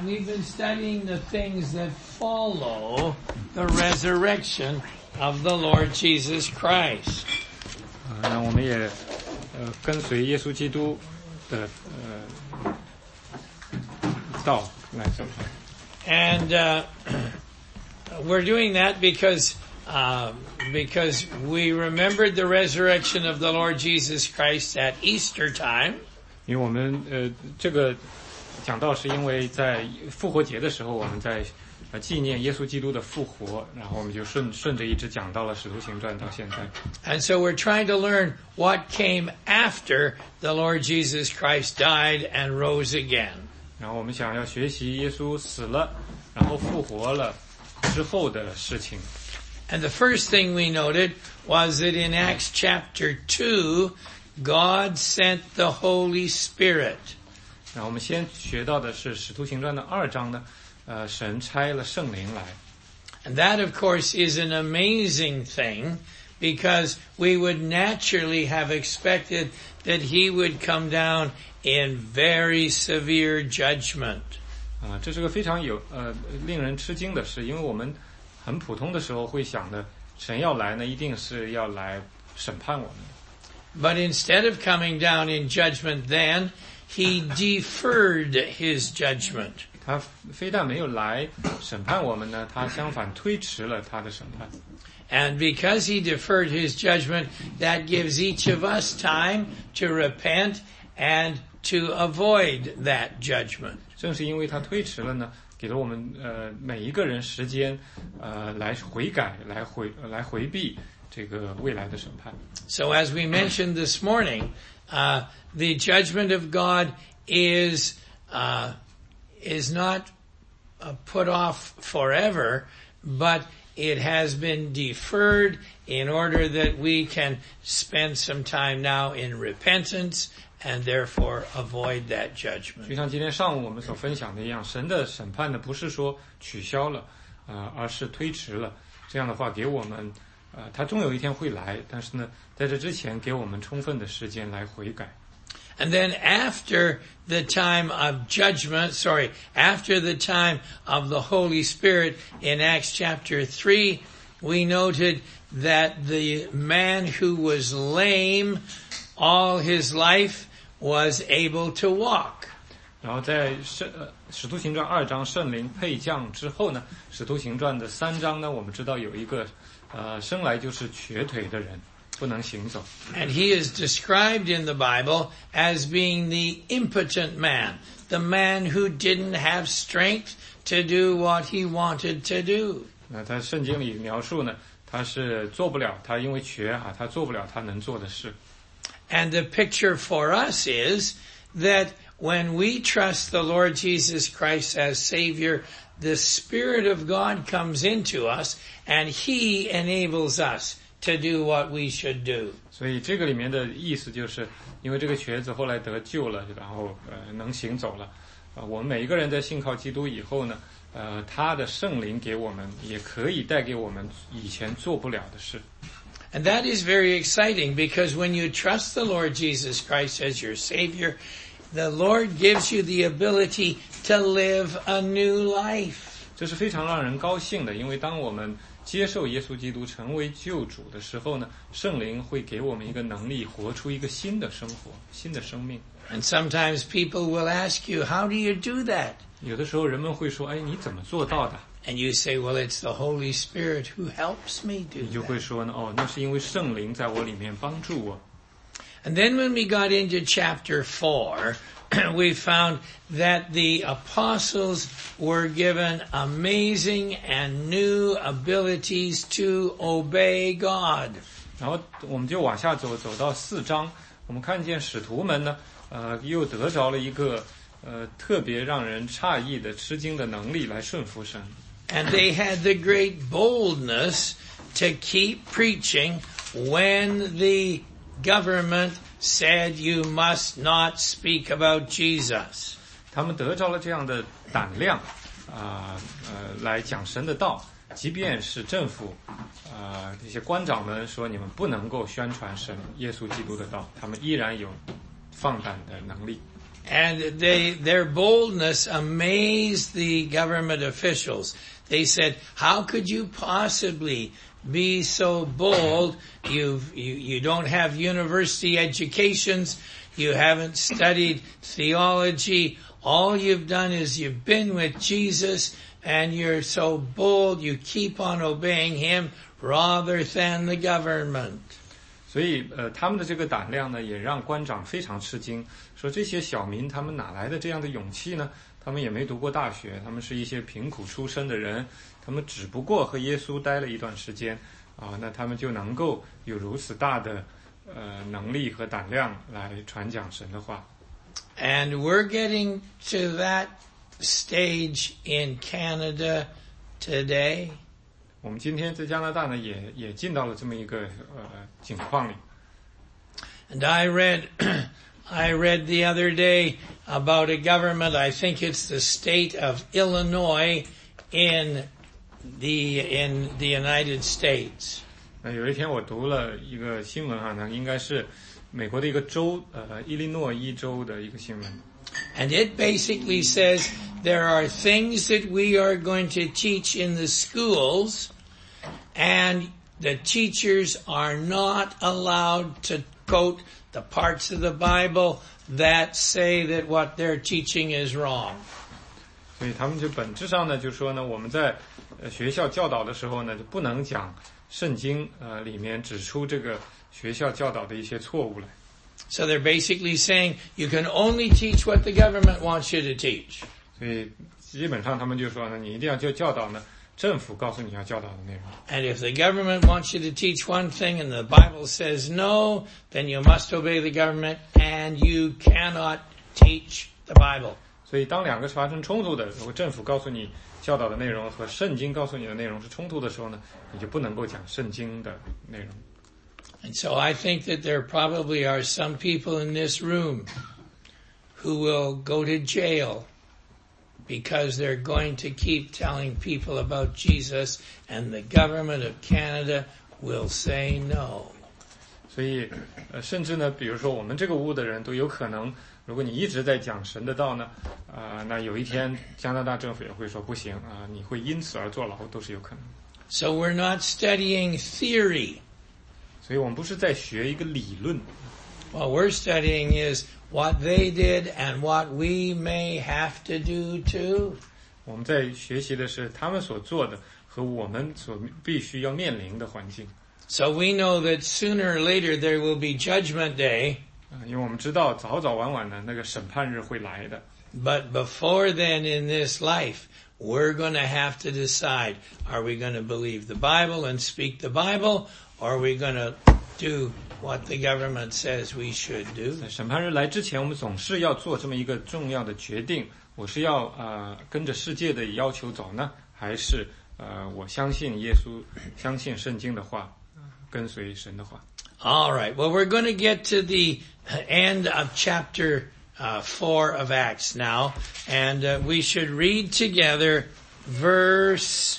And we've been studying the things that follow the resurrection of the Lord Jesus Christ. 那我们也跟随耶稣基督的道来走。 And we're doing that because we remembered the resurrection of the Lord Jesus Christ at Easter time. 因为我们这个讲道是因为在复活节的时候，我们在纪念耶稣基督的复活，然后我们就顺着一直讲到了使徒行传到现在。 And so we're trying to learn what came after the Lord Jesus Christ died and rose again. 然后我们想要学习耶稣死了，然后复活了之后的事情。 And the first thing we noted was that in Acts chapter 2, God sent the Holy Spirit. 然后我们先学到的是使徒行传的2章呢，神差了圣灵来。 And that, of course, is an amazing thing because we would naturally have expected that he would come down in very severe judgment. 这是个非常令人吃惊的事，因为我们很普通的时候会想的，神要来呢，一定是要来审判我们。 But instead of coming down in judgment then, he deferred his judgment. 他非但没有来审判我们呢，他相反推迟了他的审判。 And because he deferred his judgment, that gives each of us time to repent and to avoid that judgment. 正是因为他推迟了呢，给了我们每一个人时间来悔改，来回避这个未来的审判。 So as we mentioned this morning, the judgment of God is not put off forever, but it has been deferred in order that we can spend some time now in repentance and therefore avoid that judgment. 就像今天上午我们所分享的一样，神的审判呢不是说取消了，而是推迟了。这样的话给我们他终有一天会来，但是呢在这之前给我们充分的时间来悔改。 And then after the time of after the time of the Holy Spirit in Acts chapter 3, we noted that the man who was lame all his life was able to walk. 然后在使徒行传2章圣灵配降之后呢，使徒行传的3章呢，我们知道有一个生来就是瘸腿的人，不能行走。 And he is described in the Bible as being the impotent man, the man who didn't have strength to do what he wanted to do. 那他圣经里描述呢，他是做不了，他因为瘸他做不了他能做的事。 And the picture for us is that when we trust the Lord Jesus Christ as Savior, the Spirit of God comes into us and he enables us to do what we should do. 所以这个里面的意思就是，因为这个瘸子后来得救了，然后能行走了。我们每一个人在信靠基督以后呢，他的圣灵给我们，也可以带给我们以前做不了的事。 And that is very exciting because when you trust the Lord Jesus Christ as your Savior, the Lord gives you the ability to live a new life. 这是非常让人高兴的，因为当我们接受耶稣基督成为救主的时候呢，圣灵会给我们一个能力，活出一个新的生活，新的生命。 And sometimes people will ask you, how do you do that? 有的时候人们会说，你怎么做到的？ And you say, well, it's the Holy Spirit who helps me do 你就会 that. 说呢，那是因为圣灵在我里面帮助我。 And then when we got into chapter 4, we found that the apostles were given amazing and new abilities to obey God. 然后我们就往下走到4章，我们看见使徒们呢，又得着了一个特别让人诧异的吃惊的能力来顺服神。 And they had the great boldness to keep preaching when the government said you must not speak about Jesus. 他们得着了这样的胆量，来讲神的道，即便是政府，这些官长们说你们不能够宣传神耶稣基督的道，他们依然有放胆的能力。 And their boldness amazed the government officials. They said, how could you possibly be so bold? You don't have university educations. You haven't studied theology. All you've done is you've been with Jesus, and you're so bold. You keep on obeying him rather than the government. 所以他们的这个胆量呢，也让官长非常吃惊，说这些小民他们哪来的这样的勇气呢？他们也没读过大学，他们是一些贫苦出身的人，他们只不过和耶稣待了一段时间啊，那他们就能够有如此大的能力和胆量来传讲神的话。 And we're getting to that stage in Canada today. 我们今天在加拿大呢，也进到了这么一个境况里。 And I read the other day about a government. I think it's the state of Illinois in the United States. 那有一天我读了一个新闻啊，那应该是美国的一个州，伊利诺伊州的一个新闻。 And it basically says there are things that we are going to teach in the schools, and the teachers are not allowed to quote the parts of the Bible that say that what they're teaching is wrong. 所以他们就本质上呢，就说呢，我们在学校教导的时候呢，就不能讲圣经里面指出这个学校教导的一些错误来。 So they're basically saying you can only teach what the government wants you to teach. 所以基本上他们就说呢，你一定要教导呢，政府告诉你要教导的内容。 And if the government wants you to teach one thing and the Bible says no, then you must obey the government and you cannot teach the Bible. 所以当两个发生冲突的，如果政府告诉你教导的内容和圣经告诉你的内容是冲突的时候呢，你就不能够讲圣经的内容。 And so I think that there probably are some people in this room who will go to jail because they're going to keep telling people about Jesus, and the government of Canada will say no. 所以甚至呢，比如说我们这个屋的人都有可能，如果你一直在讲神的道呢，那有一天加拿大政府也会说不行啊，你会因此而坐牢，都是有可能。 So we're not studying theory. 所以我们不是在学一个理论。 What we're studying is what they did and what we may have to do too. 我们在学习的是他们所做的和我们所必须要面临的环境。 So we know that sooner or later there will be Judgment Day. 因为我们知道早早晚晚的那个审判日会来的。 But before then in this life, we're going to have to decide, are we going to believe the Bible and speak the Bible, or are we going to do what the government says we should do? 在审判日来之前，我们总是要做这么一个重要的决定，我是要跟着世界的要求走呢，还是我相信耶稣，相信圣经的话，跟随神的话。 All right. Well, we're going to get to the end of chapter 4 of Acts now, and we should read together verse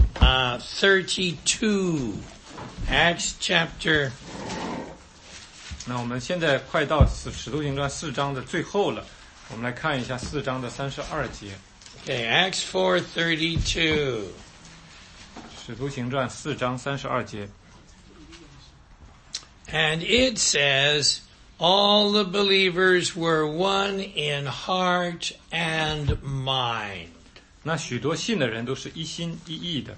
32. Acts chapter. 那我们现在快到使徒行传4章的最后了，我们来看一下4章的32节。 Okay, Acts 4:32. 使徒行传4章32节。 And it says, all the believers were one in heart and mind. 那许多信的人都是一心一意的。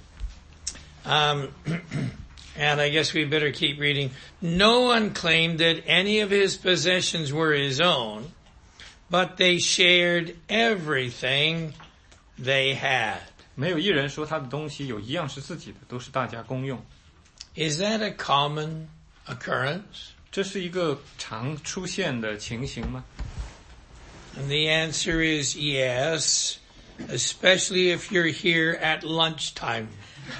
And I guess we better keep reading. No one claimed that any of his possessions were his own, but they shared everything they had. 没有一人说他的东西有一样是自己的，都是大家公用。 Is that a common occurrence? 这是一个常出现的情形吗？ And the answer is yes, especially if you're here at lunchtime.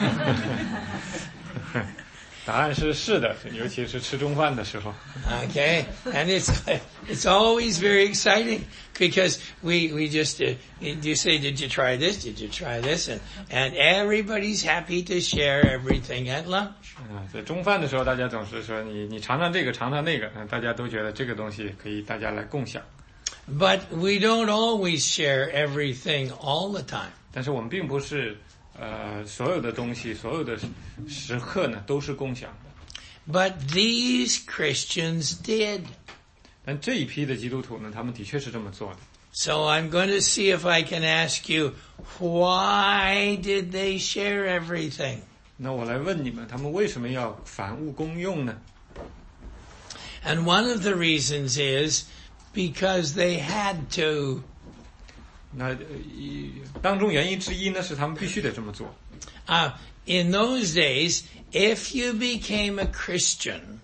答案是是的，尤其是吃中饭的时候。 Okay, and it's always very exciting because we just you say, did you try this? Did you try this? And everybody's happy to share everything at lunch. 在中饭的时候，大家总是说你尝尝这个，尝尝那个，大家都觉得这个东西可以大家来共享。 But we don't always share everything all the time. 但是我们并不是所有的东西，所有的时刻呢都是共享的。 But these Christians did. 但这一批的基督徒呢，他们的确是这么做的。 So I'm going to see if I can ask you, why did they share everything? 那我来问你们，他们为什么要凡物公用呢？ And one of the reasons is because they had to. 那当中原因之一呢，是他们必须得这么做。 In those days, if you became a Christian,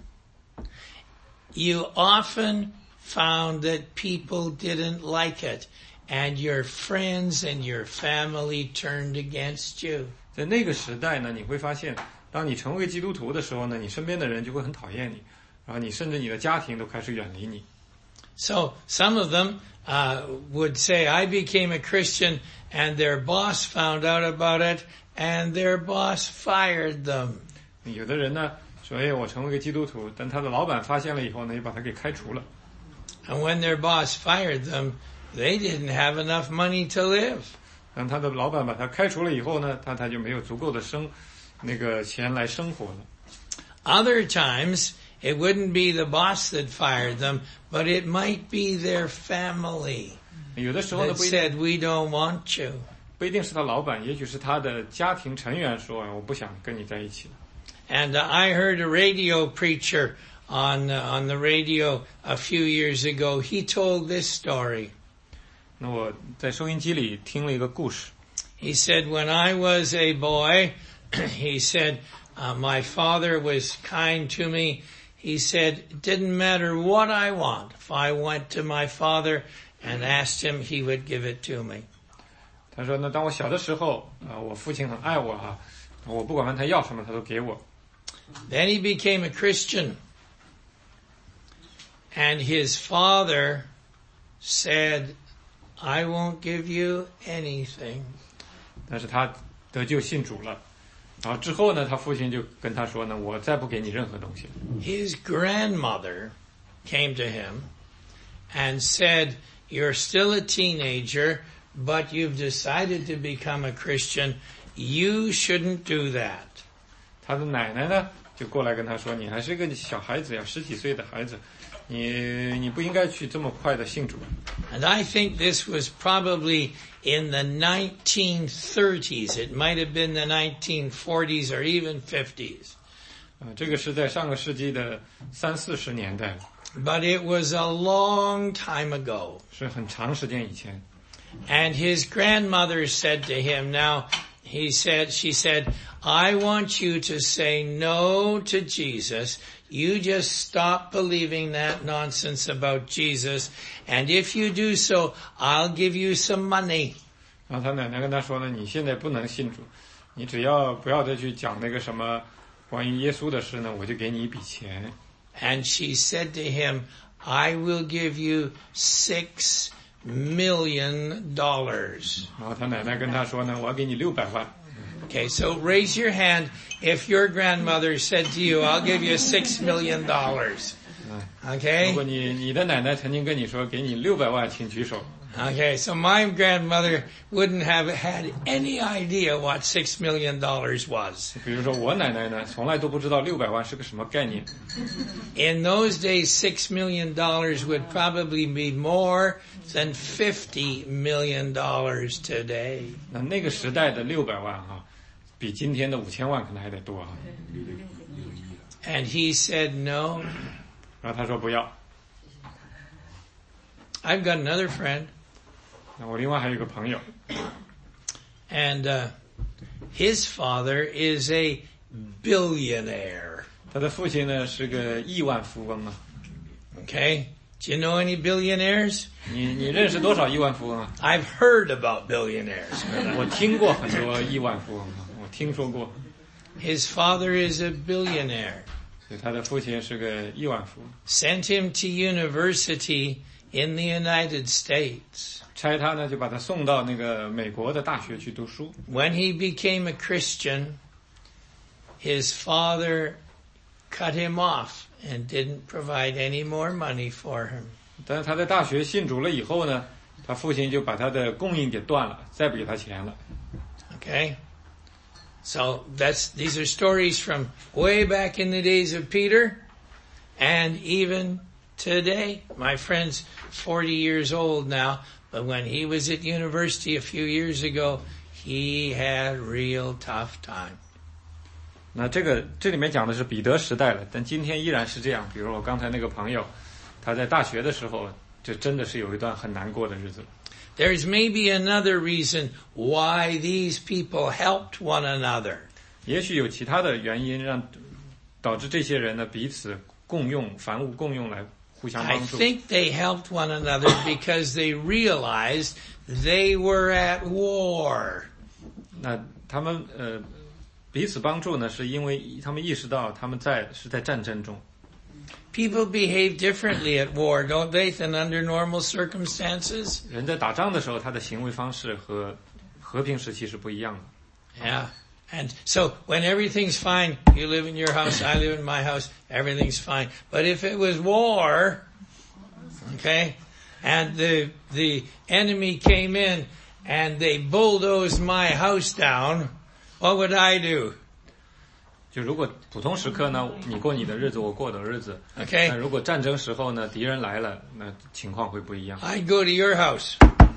you often found that people didn't like it, and your friends and your family turned against you. 在那个时代呢，你会发现，当你成为基督徒的时候呢，你身边的人就会很讨厌你，然后你甚至你的家庭都开始远离你。 So some of them would say, I became a Christian, and their boss found out about it, and their boss fired them. 有的人呢说，我成为个基督徒，但他的老板发现了以后呢，又把他给开除了。 And when their boss fired them, they didn't have enough money to live. 当他的老板把他开除了以后呢，他就没有足够的钱来生活了。 Other times, it wouldn't be the boss that fired them, but it might be their family 有的时候呢 that said, we don't want you. 不一定是他老板，也许是他的家庭成员说，我不想跟你在一起了。 And I heard a radio preacher on the radio a few years ago. He told this story. 那我在收音机里听了一个故事。 He said, when I was a boy, he said, my father was kind to me. He said, it didn't matter what I want. If I went to my father and asked him, he would give it to me. 他说，当我小的时候，我父亲很爱我我不管问他要什么，他都给我。 Then he became a Christian. And his father said, I won't give you anything. 但是他得救信主了，然后之后呢，他父亲就跟他说呢，我再不给你任何东西。 His grandmother came to him and said, you're still a teenager, but you've decided to become a Christian. You shouldn't do that. 他的奶奶呢，就过来跟他说，你还是个小孩子呀，10几岁的孩子，你不应该去这么快的信主。 And I think this was probably in the 1930s. It might have been the 1940s or even 50s. 这个是在上个世纪的30、40年代了。 But it was a long time ago. 是很长时间以前。 And his grandmother said to him, now, she said, I want you to say no to Jesus. You just stop believing that nonsense about Jesus. And if you do so, I'll give you some money. 然后他奶奶跟他说呢，你现在不能信主，你只要不要再去讲那个什么关于耶稣的事呢，我就给你一笔钱。 And she said to him, I will give you $6 million. 然后他奶奶跟他说呢，我要给你600万。 Okay, so raise your hand if your grandmother said to you, I'll give you $6 million. Okay? 如果你的奶奶曾经跟你说给你600万，请举手。 Okay, so my grandmother wouldn't have had any idea what $6 million was. 比如说我奶奶呢，从来都不知道600万是个什么概念。 In those days, $6 million would probably be more than $50 million today. 那个时代的600万比今天的5000万可能还得多 And he said no. 然后他说不要。 I've got another friend. 我另外还有一个朋友。 And his father is a billionaire. 他的父亲呢是个亿万富翁啊。 Okay? Do you know any billionaires? 你认识多少亿万富翁啊？ I've heard about billionaires. 我听过很多亿万富翁啊，我听说过。 His father is a billionaire. 所以他的父亲是个亿万富翁。 Sent him to university in the United States. 差他呢，就把他送到那个美国的大学去读书。 When he became a Christian, his father cut him off and didn't provide any more money for him. 但是他在大学信主了以后呢，他父亲就把他的供应给断了，再不给他钱了。 Okay? So these are stories from way back in the days of Peter, and even today. My friend's 40 years old now, but when he was at university a few years ago, he had real tough time. 那这里面讲的是彼得时代了，但今天依然是这样。比如我刚才那个朋友，他在大学的时候，就真的是有一段很难过的日子了。 There's maybe another reason why these people helped one another. 也许有其他的原因导致这些人呢彼此共用凡物共用来互相帮助。 I think they helped one another because they realized they were at war. 那他们彼此帮助呢，是因为他们意识到他们是在战争中。 People behave differently at war, don't they, than under normal circumstances? 人在打仗的时候，他的行为方式和和平时期是不一样的。 Yeah. And so when everything's fine, you live in your house, I live in my house, everything's fine. But if it was war, okay, and the enemy came in and they bulldozed my house down, what would I do? 就如果普通时刻呢，你过你的日子，我过我的日子。 Okay. 那如果战争时候呢，敌人来了，那情况会不一样。 I'd go to your house.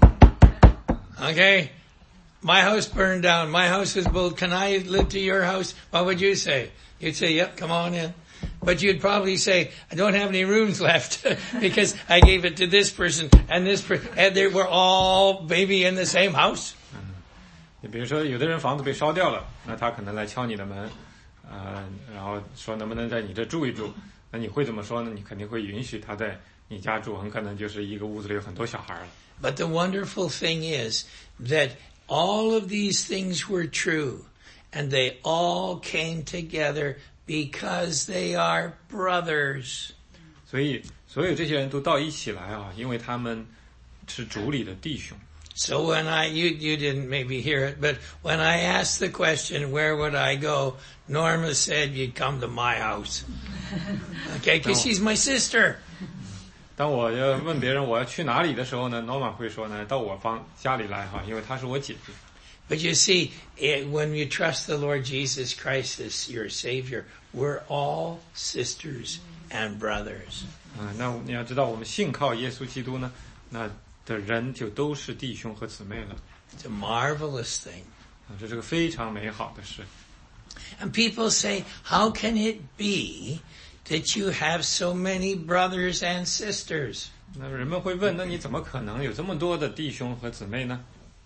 Okay? My house burned down. My house was built. Can I live to your house? What would you say? You'd say, yep, come on in. But you'd probably say, I don't have any rooms left because I gave it to this person and this person, and they were all maybe in the same house. 你比如说，有的人房子被烧掉了，那他可能来敲你的门。然后说能不能在你这住一住？那你会怎么说呢？你肯定会允许他在你家住，很可能就是一个屋子里有很多小孩了。 But the wonderful thing is that all of these things were true, and they all came together because they are brothers. 所以所有这些人都到一起来啊，因为他们是主里的弟兄。 So when you didn't maybe hear it, but when I asked the question, where would I go? Norma said, you'd come to my house. Okay, because she's my sister. 当我要问别人我要去哪里的时候呢 ，Norma 会说呢，到我家里来哈，因为她是我姐姐。 But you see, when you trust the Lord Jesus Christ as your Savior, we're all sisters and brothers. 那你要知道，我们信靠耶稣基督呢，那的人就都是弟兄和姊妹了。 It's a marvelous thing. 这是个非常美好的事。 And people say, how can it be that you have so many brothers and sisters? 那人们会问，那你怎么可能有这么多的弟兄和姊妹呢？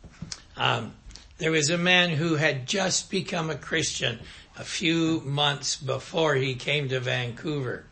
There was a man who had just become a Christian a few months before he came to Vancouver.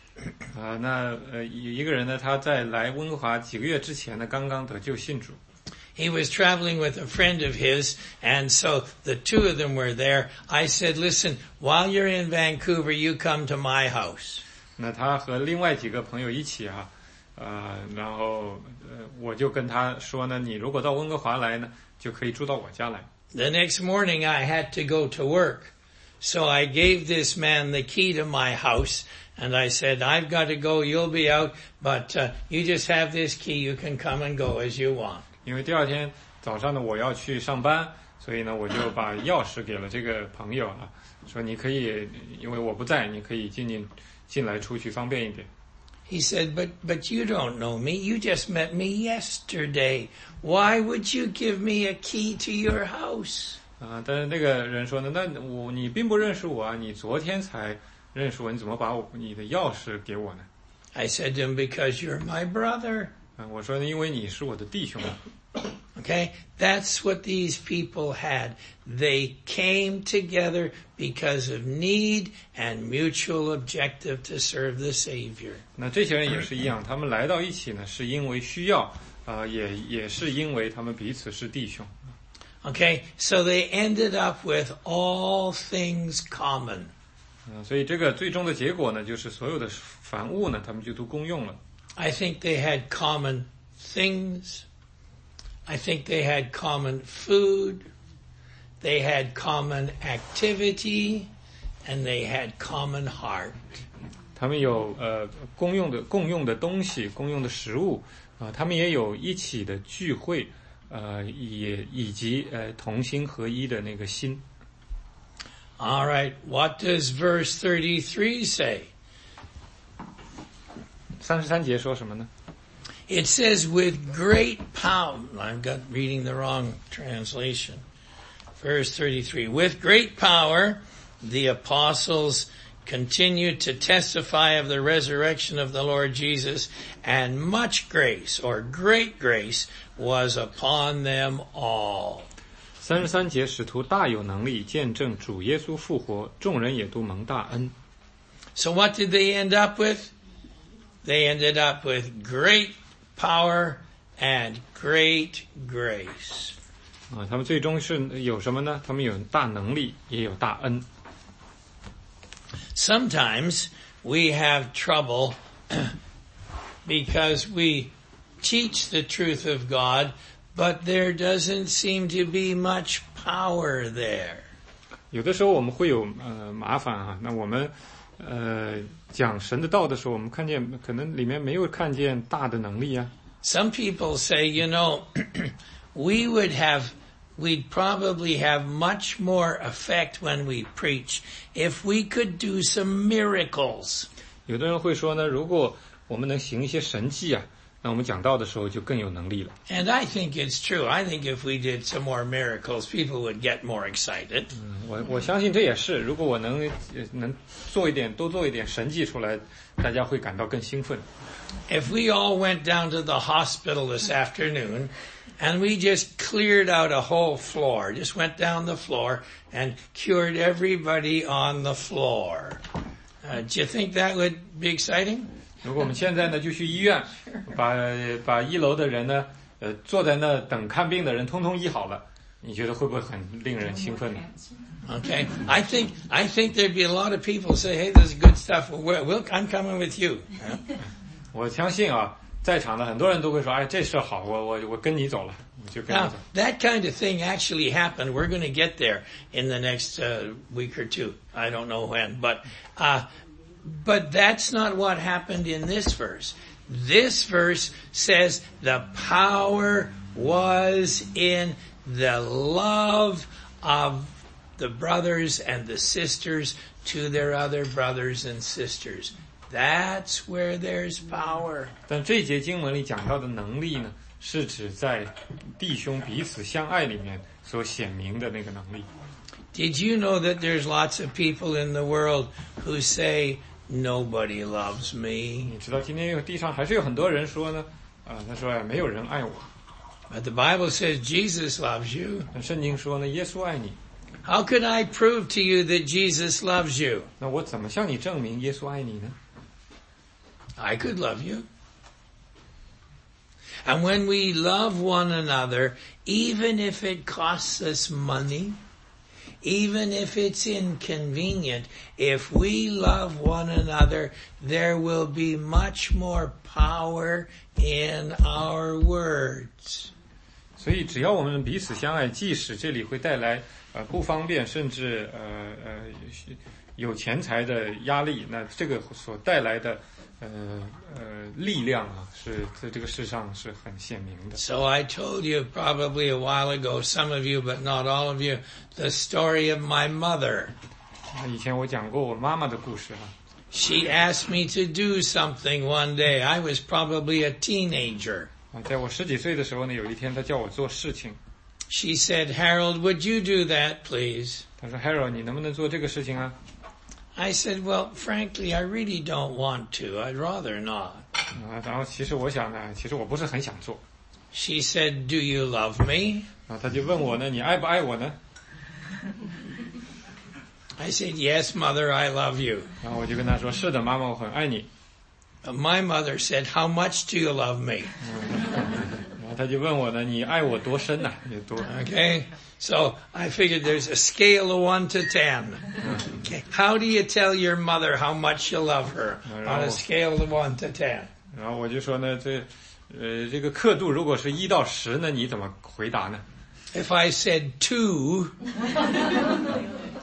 一个人呢，他在来温哥华几个月之前呢，刚刚得救信主。 He was traveling with a friend of his, and so the two of them were there. I said, listen, while you're in Vancouver, you come to my house. 那他和另外几个朋友一起然后我就跟他说呢，你如果到温哥华来呢，就可以住到我家来。 The next morning I had to go to work, so I gave this man the key to my house, and I said, I've got to go, you'll be out, but you just have this key, you can come and go as you want. 因为第二天早上呢，我要去上班，所以呢，我就把钥匙给了这个朋友说你可以，因为我不在，你可以进来出去方便一点。 He said, but you don't know me. You just met me yesterday. Why would you give me a key to your house? 但是那个人说呢，那你并不认识我啊，你昨天才认识我，你怎么把你的钥匙给我呢？ I said to him, because you're my brother. 我说因为你是我的弟兄。 Okay, that's what these people had. They came together because of need and mutual objective to serve the Savior. 那这些人也是一样，他们来到一起呢，是因为需要，也是因为他们彼此是弟兄。 Okay, so they ended up with all things common. 所以这个最终的结果呢，就是所有的凡物呢，他们就都共用了。 I think they had common things. I think they had common food, they had common activity, and they had common heart. 他们有共用的东西，共用的食物他们也有一起的聚会也以及同心合一的那个心。 All right, what does verse 33 say? 33节说什么呢？ It says, with great power. I've got reading the wrong translation. Verse 33. With great power, the apostles continued to testify of the resurrection of the Lord Jesus, and much grace, or great grace, was upon them all. 33节，使徒大有能力见证主耶稣复活，众人也都蒙大恩。 So what did they end up with? They ended up with great power and great grace. 他们最终是有什么呢？他们有大能力，也有大恩。 Sometimes we have trouble because we teach the truth of God, but there doesn't seem to be much power there. 有的时候我们会有麻烦啊。那我们讲神的道的时候，我们看见可能里面没有看见大的能力啊。 Some people say, we'd probably have much more effect when we preach if we could do some miracles. 有的人会说呢，如果我们能行一些神迹啊，那我们讲道的时候就更有能力了。 And I think it's true. I think if we did some more miracles, people would get more excited. 我相信这也是，如果我能多做一点神迹出来，大家会感到更兴奋。 If we all went down to the hospital this afternoon and we just cleared out a whole floor, just went down the floor and cured everybody on the floor, do you think that would be exciting? 如果我们现在呢就去医院，把1楼的人呢，坐在那等看病的人通通医好了，你觉得会不会很令人兴奋呢？ Okay, I think there'd be a lot of people say, "Hey, this is good stuff. I'm coming with you." 我相信啊，在场的很多人都会说：“哎，这事好，我跟你走了，我就跟你走。” Now, that kind of thing actually happened. We're going to get there in the next week or two. I don't know when, but that's not what happened in this verse. This verse says the power was in the love of the brothers and the sisters to their other brothers and sisters. That's where there's power. 但这节经文里讲到的能力呢，是指在弟兄彼此相爱里面所显明的那个能力。 Did you know that there's lots of people in the world who say, nobody loves me? 你知道今天地上还是有很多人说呢，他说没有人爱我。 But the Bible says Jesus loves you. 圣经说呢，耶稣爱你。 How could I prove to you that Jesus loves you? 那我怎么向你证明耶稣爱你呢？ I could love you. And when we love one another, even if it costs us money, even if it's inconvenient, if we love one another, there will be much more power in our words. 所以只要我们彼此相爱，即使这里会带来不方便，甚至有钱财的压力，那这个所带来的力量啊，是在这个世上是很显明的。 So I told you probably a while ago, some of you, but not all of you, the story of my mother. 以前我讲过我妈妈的故事啊。 She asked me to do something one day. I was probably a teenager. 在我10几岁的时候呢，有一天她叫我做事情。 She said, Harold, would you do that, please? 她说 Harold, 你能不能做这个事情啊？ I said, well, frankly, I really don't want to. I'd rather not. 然后其实我想呢，其实我不是很想做。 She said, do you love me? 她就问我呢，你爱不爱我呢？ I said, yes, mother, I love you. 然后我就跟她说，是的，妈妈，我很爱你。 My mother said, how much do you love me? 然后她就问我呢，你爱我多深呢？有多 Okay, so I figured there's a scale of 1 to 10. Okay, how do you tell your mother how much you love her on a scale of 1 to 10? 然后我就说呢，这个刻度如果是1到10呢，你怎么回答呢？ If I said 2,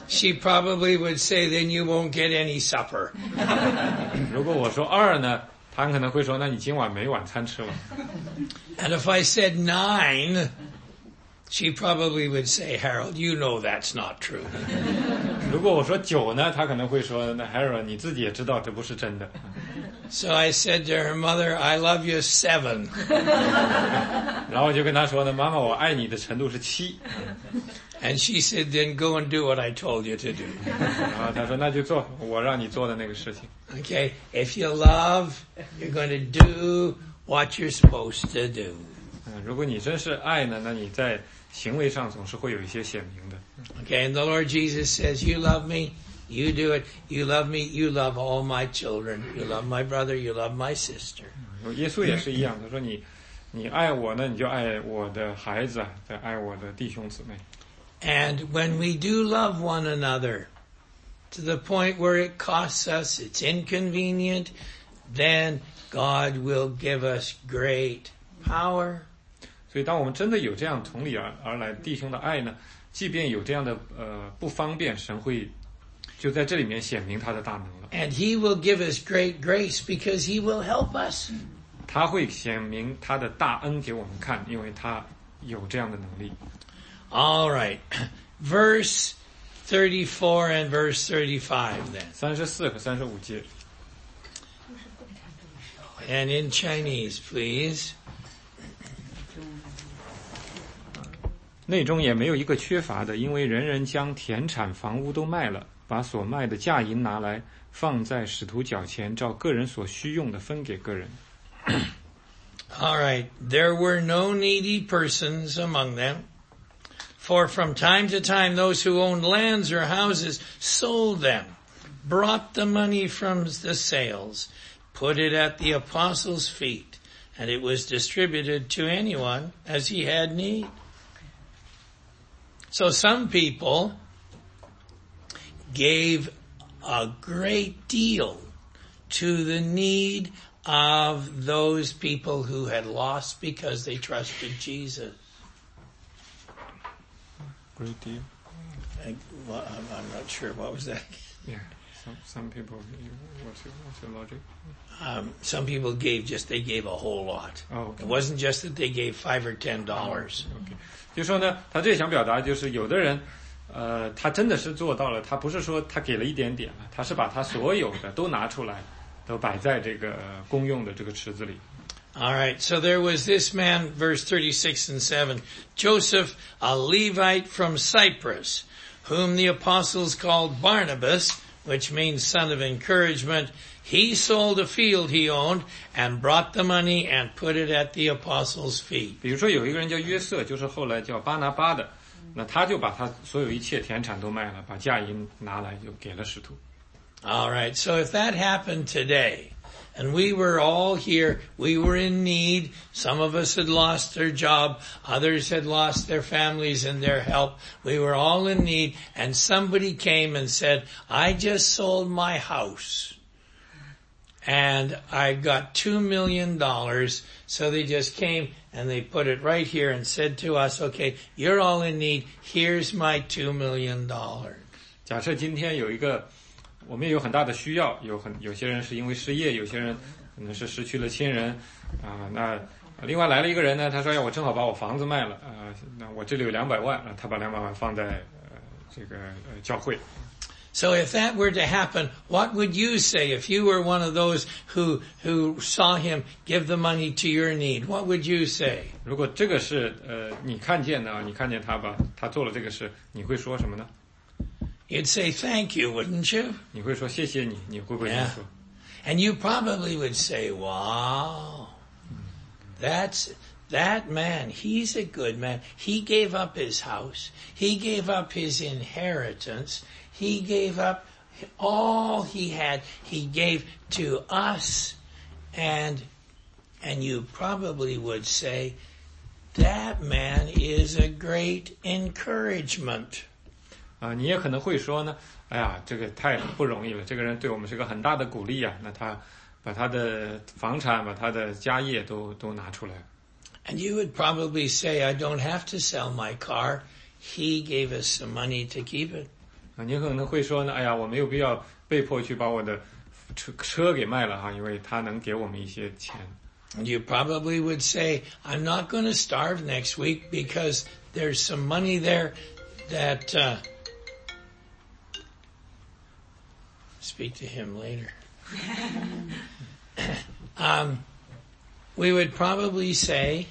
she probably would say, then you won't get any supper. 如果我说2呢，他可能会说，那你今晚没晚餐吃了。 And if I said 9, she probably would say, Harold, you know that's not true. 如果我说9呢，他可能会说，那 Harold 你自己也知道这不是真的。 So I said to her mother, I love you 7. 然后我就跟他说呢，妈妈，我爱你的程度是7。 And she said, then go and do what I told you to do. 然后他说，那就做我让你做的那个事情。 Okay, if you love, you're going to do what you're supposed to do. 如果你真是爱呢，那你在行为上总是会有一些显明的。 Okay, and the Lord Jesus says, you love me, you do it. You love me, you love all my children. You love my brother, you love my sister. 耶稣也是一样，他说你爱我呢，你就爱我的孩子，再爱我的弟兄姊妹。 And when we do love one another, to the point where it costs us, it's inconvenient, then God will give us great power. 所以当我们真的有这样从里而来弟兄的爱呢，即便有这样的不方便，神会就在这里面显明他的大能了。 And He will give us great grace because He will help us. 他会显明他的大恩给我们看，因为他有这样的能力。 All right. Verse 34 and verse 35 then. 34和35节。 And in Chinese, please. 内中也没有一个缺乏的，因为人人将田产房屋都卖了，把所卖的价银拿来，放在使徒脚前，照个人所需用的分给个人。 All right. There were no needy persons among them. For from time to time those who owned lands or houses sold them, brought the money from the sales, put it at the apostles' feet, and it was distributed to anyone as he had need. So some people gave a great deal to the need of those people who had lost because they trusted Jesus. Great deal. I'm not sure. What was that? Yeah. Some people. What's your logic? Some people gave they gave a whole lot. Oh, okay. It wasn't just that they gave $5 or $10. Okay. 就说呢，他这里想表达就是有的人，他真的是做到了，他不是说他给了一点点，他是把他所有的都拿出来，都摆在这个公用的这个池子里。 All right, so there was this man, verse 36 and 7, Joseph, a Levite from Cyprus, whom the apostles called Barnabas, which means son of encouragement. He sold a field he owned and brought the money and put it at the apostles' feet. 比如说有一个人叫约瑟，就是后来叫巴拿巴的，那他就把他所有一切田产都卖了，把价银拿来就给了使徒。 All right, so if that happened today, and we were all here, we were in need, some of us had lost their job, others had lost their families and their help, we were all in need, and somebody came and said, I just sold my house, and I've got $2 million, so they just came and they put it right here and said to us, okay, you're all in need, here's my $2 million. 假设今天有一个我们也有很大的需要，有些人是因为失业，有些人可能是失去了亲人啊。那另外来了一个人呢，他说：“呀，我正好把我房子卖了啊，那我这里有200万啊。”他把200万放在这个教会。 So if that were to happen, what would you say if you were one of those who saw him give the money to your need? What would you say? 如果这个是你看见的，你看见他做了这个事，你会说什么呢？ You'd say thank you, wouldn't you? 你会说谢谢你，你会不会这么说？ And you probably would say, wow, that man, he's a good man. He gave up his house. He gave up his inheritance. He gave up all he had. He gave to us. And you probably would say, that man is a great encouragement. 你也可能会说呢，哎呀，这个太不容易了，这个人对我们是个很大的鼓励啊。那他把他的房产，把他的家业都拿出来。 And you would probably say, I don't have to sell my car. He gave us some money to keep it. 你可能会说呢，哎呀，我没有必要被迫去把我的车给卖了哈，因为他能给我们一些钱。 And you probably would say, I'm not going to starve next week because there's some money there that, speak to him later. We would probably say,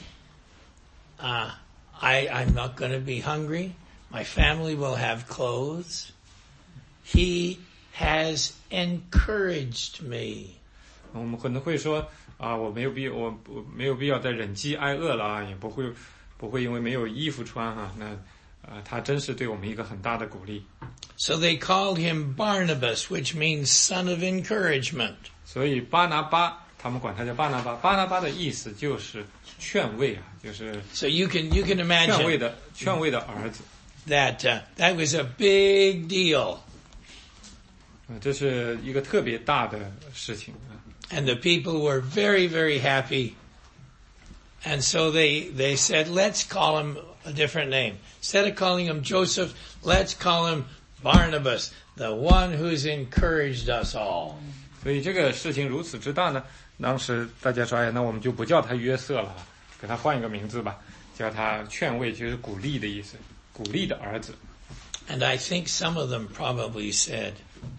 I'm not going to be hungry. My family will have clothes. He has encouraged me. 我们可能会说我没有必要再忍饥挨饿了啊，也不会因为没有衣服穿哈。那他真是对我们一个很大的鼓励。 So they called him Barnabas, which means son of encouragement. 所以巴拿巴，他们管他叫巴拿巴。巴拿巴的意思就是劝慰啊，就是 So you can imagine 劝慰的儿子。 that was a big deal. 这是一个特别大的事情啊。 And the people were very, very happy. And so they said, let's call him a different name. Instead of calling him Joseph, let's call him Barnabas, the one who's encouraged us all. 所以这个事情如此之大呢，当时大家说，哎呀，那我们就不叫他约瑟了，给他换一个名字吧，叫他劝慰，就是鼓励的意思，鼓励的儿子。 And I think some of them probably said,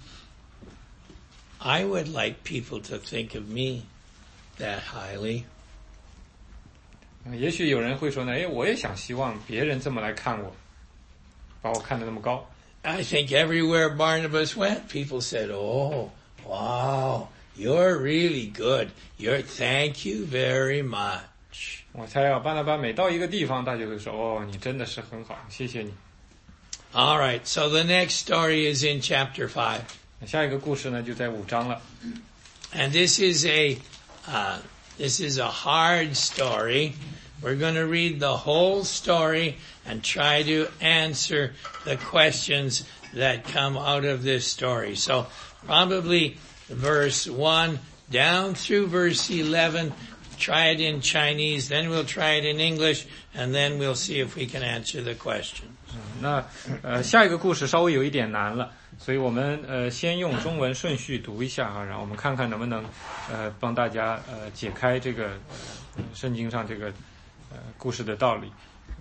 I would like people to think of me that highly. 也许有人会说呢，我也希望别人这么来看我，把我看得那么高。 I think everywhere Barnabas went, people said, oh, wow, you're really good. Thank you very much. 我猜巴拿巴每到一个地方，大家会说，你真的是很好，谢謝你。 All right, so the next story is in chapter 5. 下一个故事呢，就在5章了。 And this is a hard story. We're going to read the whole story and try to answer the questions that come out of this story. So probably verse 1 down through verse 11. Try it in Chinese, then we'll try it in English, and then we'll see if we can answer the question. 那下一个故事稍微有一点难了。所以我们先用中文顺序读一下啊，然后我们看看能不能帮大家解开这个圣经上这个故事的道理。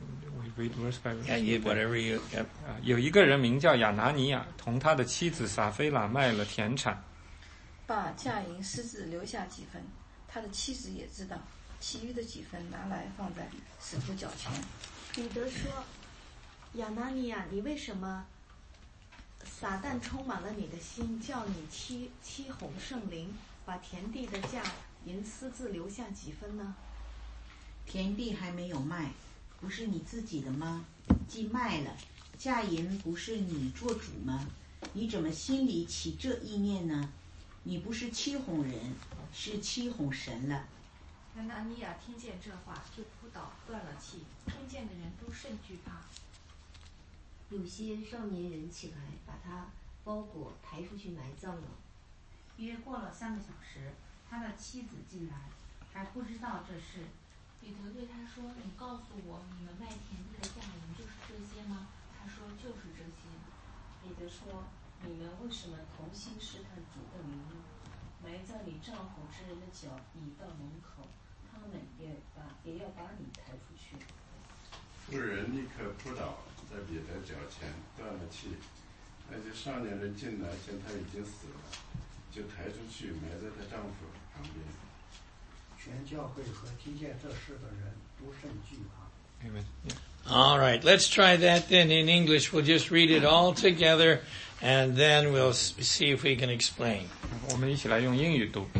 有一个人名叫亚拿尼亚，同他的妻子撒菲拉卖了田产， 把嫁银私自留下几分，他的妻子也知道，其余的几分拿来放在使徒脚前。 彼得说：“亚拿尼亚，你为什么撒旦充满了你的心，叫你欺哄圣灵，把田地的价银私自留下几分呢？ 田地还没有卖，不是你自己的吗？既卖了，价银不是你做主吗？你怎么心里起这意念呢？你不是欺哄人，是欺哄神了。” 亚拿尼亚听见这话，就扑倒断了气，听见的人都甚惧怕。 有些少年人起来，把他包裹抬出去埋葬了。 约过了3个小时，他的妻子进来，还不知道这事。 彼得对他说：“你告诉我，你们卖田地的价银就是这些吗？”他说：“就是这些。” 彼得说：“你们为什么同心试探主的名呢？埋葬你丈夫之人的脚已到门口，他们也要把你抬出去。” 妇人立刻扑倒在彼得脚前，断了气。那些少年人进来，见他已经死了，就抬出去埋在她丈夫旁边。 全教会和听见这事的人都甚惧怕。 Amen. All right, let's try that then in English. We'll just read it all together, and then we'll see if we can explain. 我们一起来用英语读。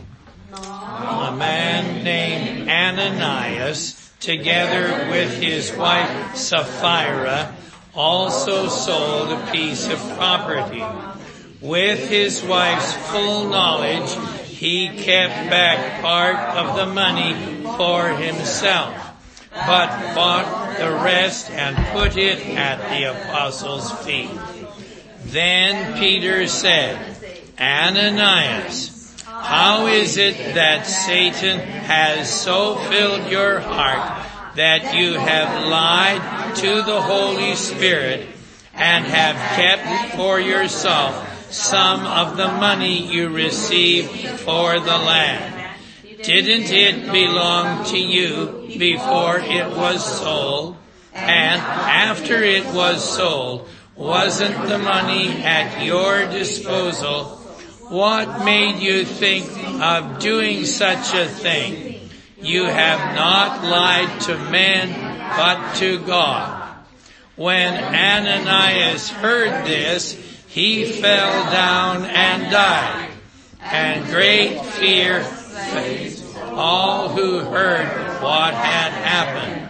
A man named Ananias, together with his wife Sapphira, also sold a piece of property. With his wife's full knowledge, he kept back part of the money for himself, but bought the rest and put it at the apostles' feet. Then Peter said, Ananias, how is it that Satan has so filled your heart that you have lied to the Holy Spirit and have kept for yourself some of the money you received for the land. Didn't it belong to you before it was sold? And after it was sold, wasn't the money at your disposal? What made you think of doing such a thing? You have not lied to men, but to God. When Ananias heard this, he fell down and died, and great fear faced all who heard what had happened.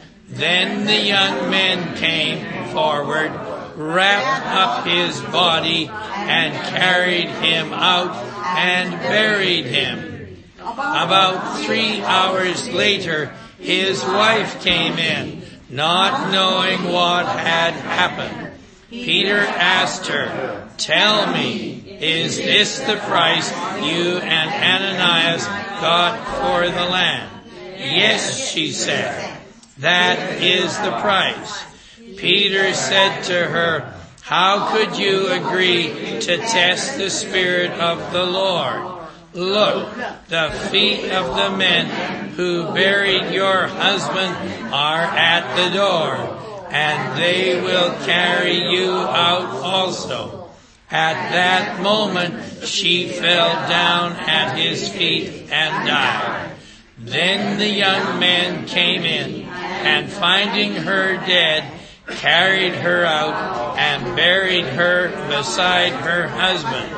Then the young men came forward, wrapped up his body, and carried him out and buried him. About 3 hours later, his wife came in, not knowing what had happened. Peter asked her, "Tell me, is this the price you and Ananias got for the land?" "Yes," she said, "that is the price." Peter said to her, "How could you agree to test the Spirit of the Lord? Look, the feet of the men who buried your husband are at the door, and they will carry you out also." At that moment, she fell down at his feet and died. Then the young men came in, and finding her dead, carried her out and buried her beside her husband.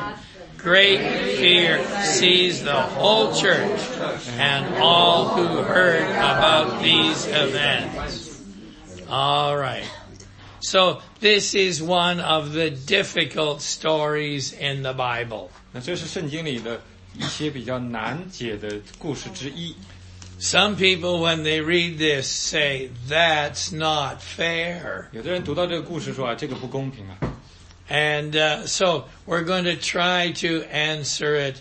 Great fear seized the whole church and all who heard about these events. All right. So this is one of the difficult stories in the Bible. 那这是圣经里的一些比较难解的故事之一。 Some people, when they read this, say, "That's not fair." 有的人读到这个故事说啊，这个不公平啊。 And so we're going to try to answer it.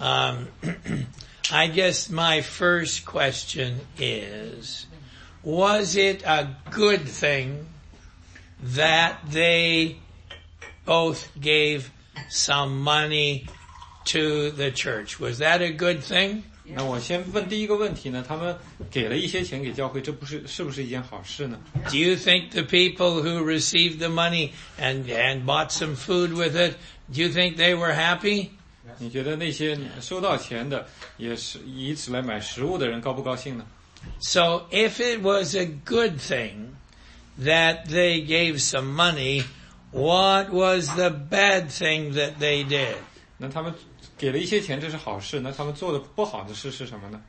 I guess my first question is, was it a good thing that they both gave some money to the church? Was that a good thing? 那我先问第一个问题呢，他们给了一些钱给教会，是不是一件好事呢？ Do you think the people who received the money and bought some food with it, do you think they were happy? 你觉得那些收到钱的，也是以此来买食物的人高不高兴呢？ So if it was a good thing that they gave some money, what was the bad thing that they did? 那他们给了一些钱，这是好事。那他们做的不好的事是什么呢？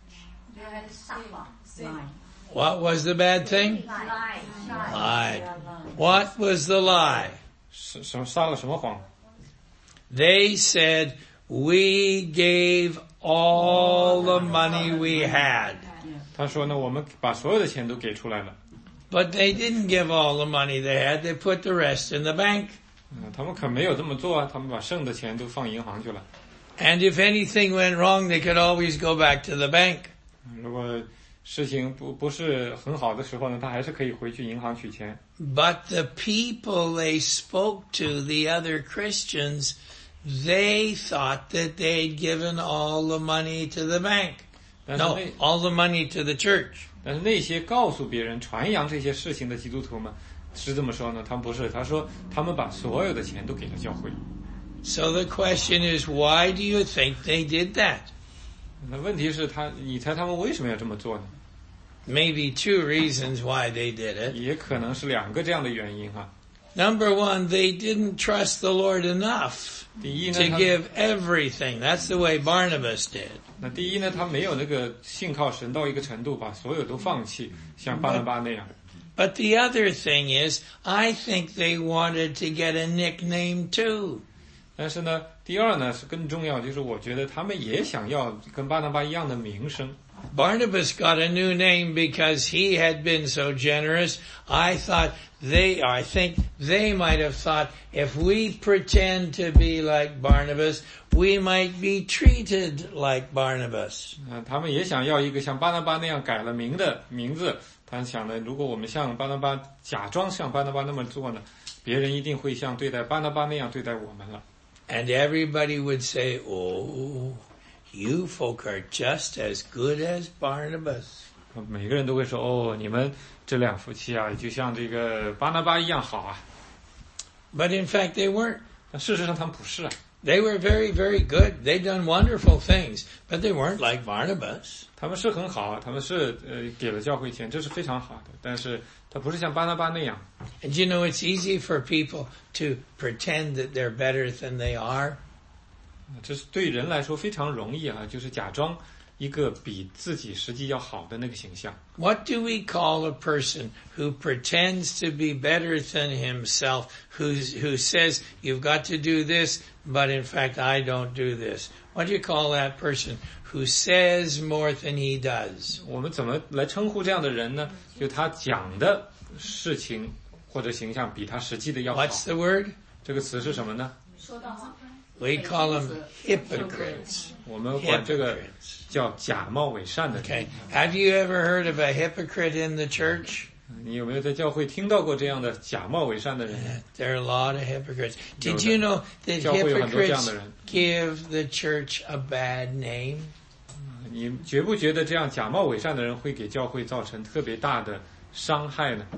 What was the bad thing? Lie. What was the lie? 撒了什么谎？ They said, "We gave all the money we had." 他说呢，我们把所有的钱都给出来了。 But they didn't give all the money they had. They put the rest in the bank. 他们可没有这么做啊，他们把剩的钱都放银行去了。 And if anything went wrong, they could always go back to the bank. 如果事情不是很好的时候呢，他还是可以回去银行取钱。 But the people they spoke to, the other Christians, they thought that they'd given all the money to the bank. No, all the money to the church. 但是那些告诉别人、传扬这些事情的基督徒们是这么说呢？他们不是，他说他们把所有的钱都给了教会。 So the question is, why do you think they did that? 那问题是你猜他们为什么要这么做呢？ Maybe two reasons why they did it. 也可能是两个这样的原因哈。 Number one, they didn't trust the Lord enough to give everything. That's the way Barnabas did. 那第一呢，他没有那个信靠神到一个程度，把所有都放弃，像巴拿巴那样。 But the other thing is, I think they wanted to get a nickname too. 但是呢，第二呢是更重要，就是我觉得他们也想要跟巴拿巴一样的名声。 Barnabas got a new name because he had been so generous. I think they might have thought, if we pretend to be like Barnabas, we might be treated like Barnabas. 他们也想要一个像巴拿巴那样改了名的名字， 他想呢，如果我们像巴拿巴假装像巴拿巴那么做呢，别人一定会像对待巴拿巴那样对待我们了。 And everybody would say, "Oh, you folk are just as good as Barnabas." 每个人都会说，哦，你们这两夫妻啊，就像这个巴拿巴一样好啊。 But in fact, they weren't. 但事实上他们不是啊。 They were very, very good. They'd done wonderful things, but they weren't like Barnabas. 他们是很好，他们是给了教会钱，这是非常好的。但是他不是像巴拿巴那样。 And you know, it's easy for people to pretend that they're better than they are. 这是对人来说非常容易啊，就是假装一个比自己实际要好的那个形象。 What do we call a person who pretends to be better than himself, who says, you've got to do this, but in fact I don't do this? What do you call that person who says more than he does? 我们怎么来称呼这样的人呢？就他讲的事情或者形象比他实际的要好。 What's the word? 这个词是什么呢？ 说到 We call them hypocrites. 我们管这个叫假冒伪善的人。 Okay. Have you ever heard of a hypocrite in the church? 你有没有在教会听到过这样的假冒伪善的人？ There are a lot of hypocrites. Did you know that hypocrites give the church a bad name? 你觉不觉得这样假冒伪善的人会给教会造成特别大的伤害呢？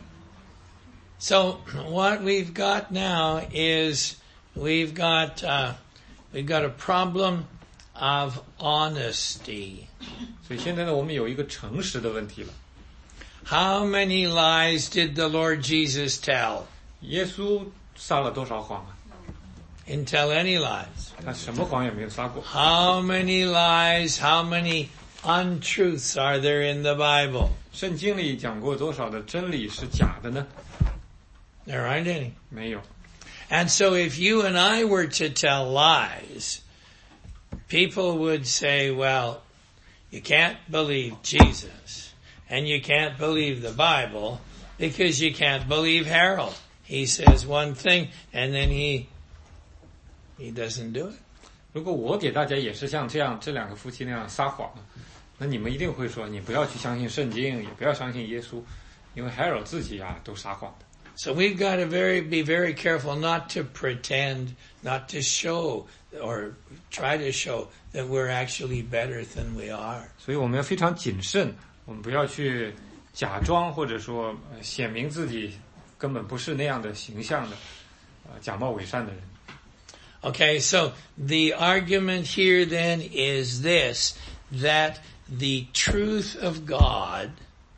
So what we've got now is we've got a problem of honesty. 所以现在呢，我们有一个诚实的问题了。 How many lies did the Lord Jesus tell? 耶稣撒了多少谎啊？ Didn't tell any lies. 他什么谎也没有撒过。 How many lies, how many untruths are there in the Bible? 圣经里讲过多少的真理是假的呢？ There aren't any. 没有。 And so if you and I were to tell lies, people would say, well, you can't believe Jesus and you can't believe the Bible because you can't believe Harold. He says one thing and then he doesn't do it. 如果我给大家也是像这样这两个夫妻那样撒谎，那你们一定会说，你不要去相信圣经，也不要相信耶稣，因为 Harold 自己啊都撒谎的。 So we've got to be very careful not to pretend, not to show or try to show that we're actually better than we are. 所以我们要非常谨慎，我们不要去假装或者说显明自己根本不是那样的形象的，假冒伪善的人。 Okay, so the argument here then is this, that the truth of God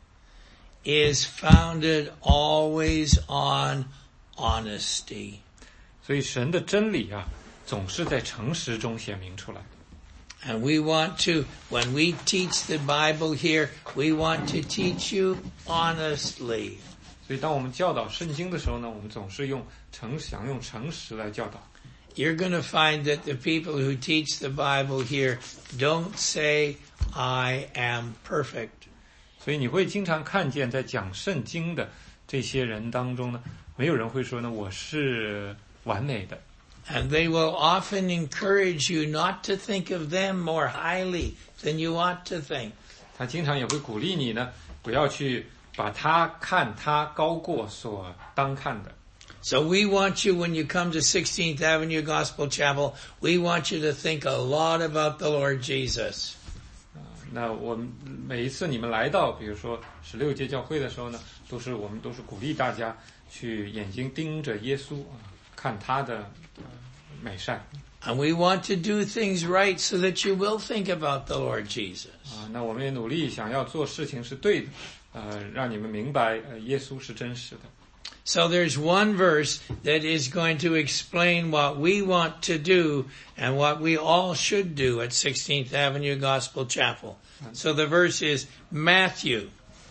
is founded always on honesty. 所以神的真理啊，总是在诚实中显明出来。 And we want to, when we teach the Bible here, we want to teach you honestly. 所以当我们教导圣经的时候呢，我们总是想用诚实来教导。 You're going to find that the people who teach the Bible here don't say, I am perfect. 所以你会经常看见在讲圣经的这些人当中呢，没有人会说呢，我是完美的。 And they will often encourage you not to think of them more highly than you ought to think. 他经常也会鼓励你呢，不要去把他高过所当看的。 So we want you, when you come to 16th Avenue Gospel Chapel, we want you to think a lot about the Lord Jesus. 那我们每一次你们来到，比如说16届教会的时候呢，我们都是鼓励大家去眼睛盯着耶稣啊，看他的美善。 And we want to do things right so that you will think about the Lord Jesus. 啊，那我们也努力想要做事情是对的，让你们明白耶稣是真实的。 So there's one verse that is going to explain what we want to do and what we all should do at 16th Avenue Gospel Chapel. So the verse is Matthew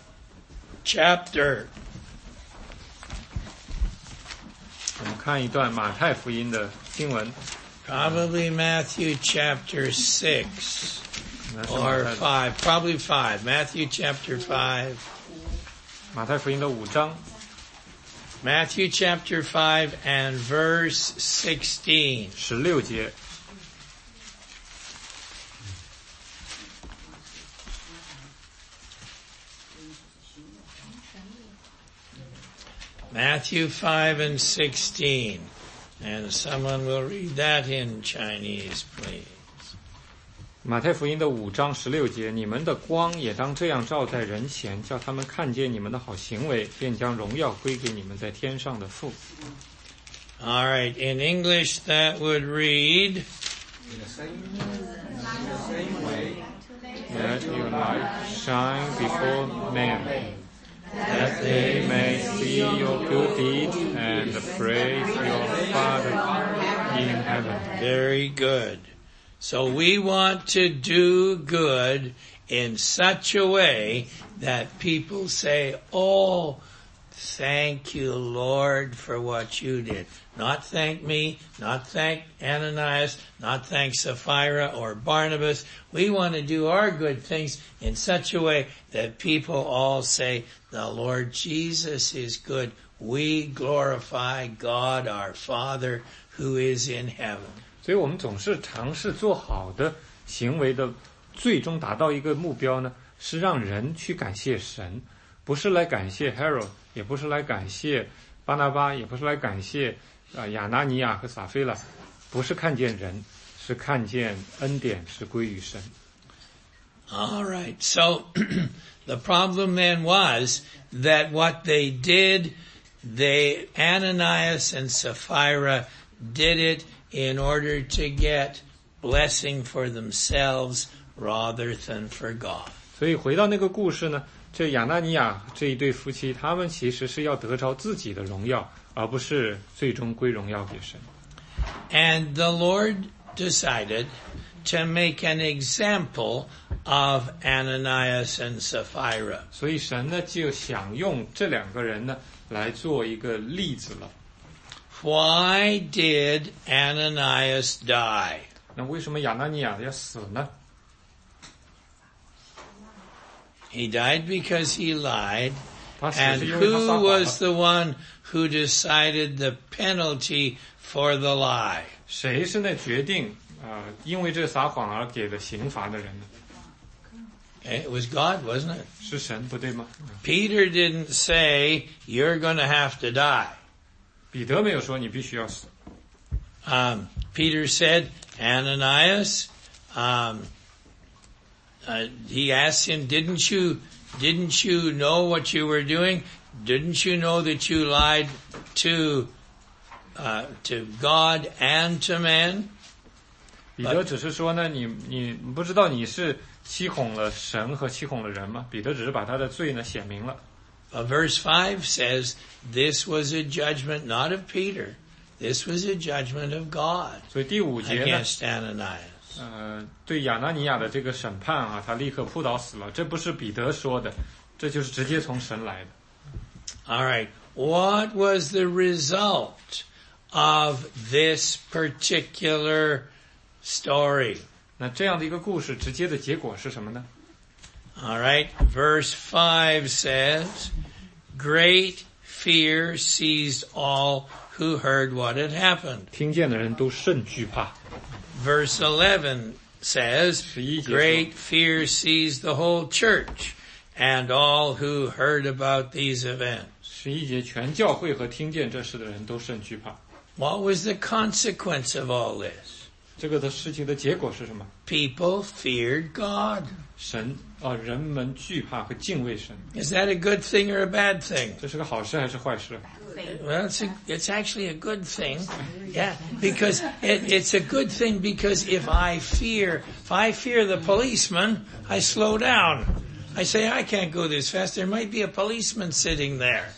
chapter. 我们看一段马太福音的经文。 Probably Matthew chapter 6 or 5. Probably 5. Matthew chapter 5. 马太福音的5章。 Matthew chapter 5 and verse 16. 16节。 Matthew 5:16. And someone will read that in Chinese, please. 马太福音的5章16节，你们的光也当这样照在人前，叫他们看见你们的好行为，便将荣耀归给你们在天上的父。 All right, in English that would read, Let your light shine before men, that they may see your good deeds and praise your Father in heaven. Very good. So we want to do good in such a way that people say, oh, thank you, Lord, for what you did. Not thank me, not thank Ananias, not thank Sapphira or Barnabas. We want to do our good things in such a way that people all say, the Lord Jesus is good. We glorify God our Father who is in heaven. 所以我们总是尝试做好的行为的最终达到一个目标呢，是让人去感谢神，不是来感谢 Harold， 也不是来感谢巴拿巴，也不是来感谢亚拿尼亚和撒非拉，不是看见人，是看见恩典是归于神。 All right, so the problem then was that what they did, Ananias and Sapphira did it in order to get blessing for themselves rather than for God. 所以回到那个故事呢，这亚拿尼亚这一对夫妻，他们其实是要得着自己的荣耀，而不是最终归荣耀给神。 And the Lord decided to make an example of Ananias and Sapphira. 所以神呢就想用这两个人呢来做一个例子了。 Why did Ananias die? 那为什么亚拿尼亚要死呢？ He died because he lied. 他死 And 是因为他撒 who 谎 was 了。 the one who decided the penalty for the lie? 谁是那决定因为这撒谎而给的刑罚的人呢？ It was God, wasn't it? 是神，不对吗？ Peter didn't say, you're going to have to die. 彼得没有说你必须要死。 Peter said, Ananias, he asked him, didn't you know what you were doing? Didn't you know that you lied to God and to man? 彼得只是说呢，你不知道你是欺哄了神和欺哄了人吗？彼得只是把他的罪呢显明了。 Verse 5 says, this was a judgment not of Peter. This was a judgment of God 所以第5节呢， against Ananias. 对亚拿尼亚的这个审判啊，他立刻扑倒死了。这不是彼得说的，这就是直接从神来的。 All right. What was the result of this particular story? 那这样的一个故事，直接的结果是什么呢？ All right. Verse 5 says, great fear seized all who heard what had happened. 听见的人都甚惧怕。 Verse 11 says, 11节说 great fear seized the whole church and all who heard about these events. 11节，全教会和听见这事的人都甚惧怕。 What was the consequence of all this? 这个的事情的结果是什么？ People feared God. 人们惧怕和敬畏神。 Is that a good thing or a bad thing? 这是个好事还是坏事？ Well, it's actually a good thing. Yeah, because it's a good thing because if I fear the policeman, I slow down. I say, I can't go this fast. There might be a policeman sitting there.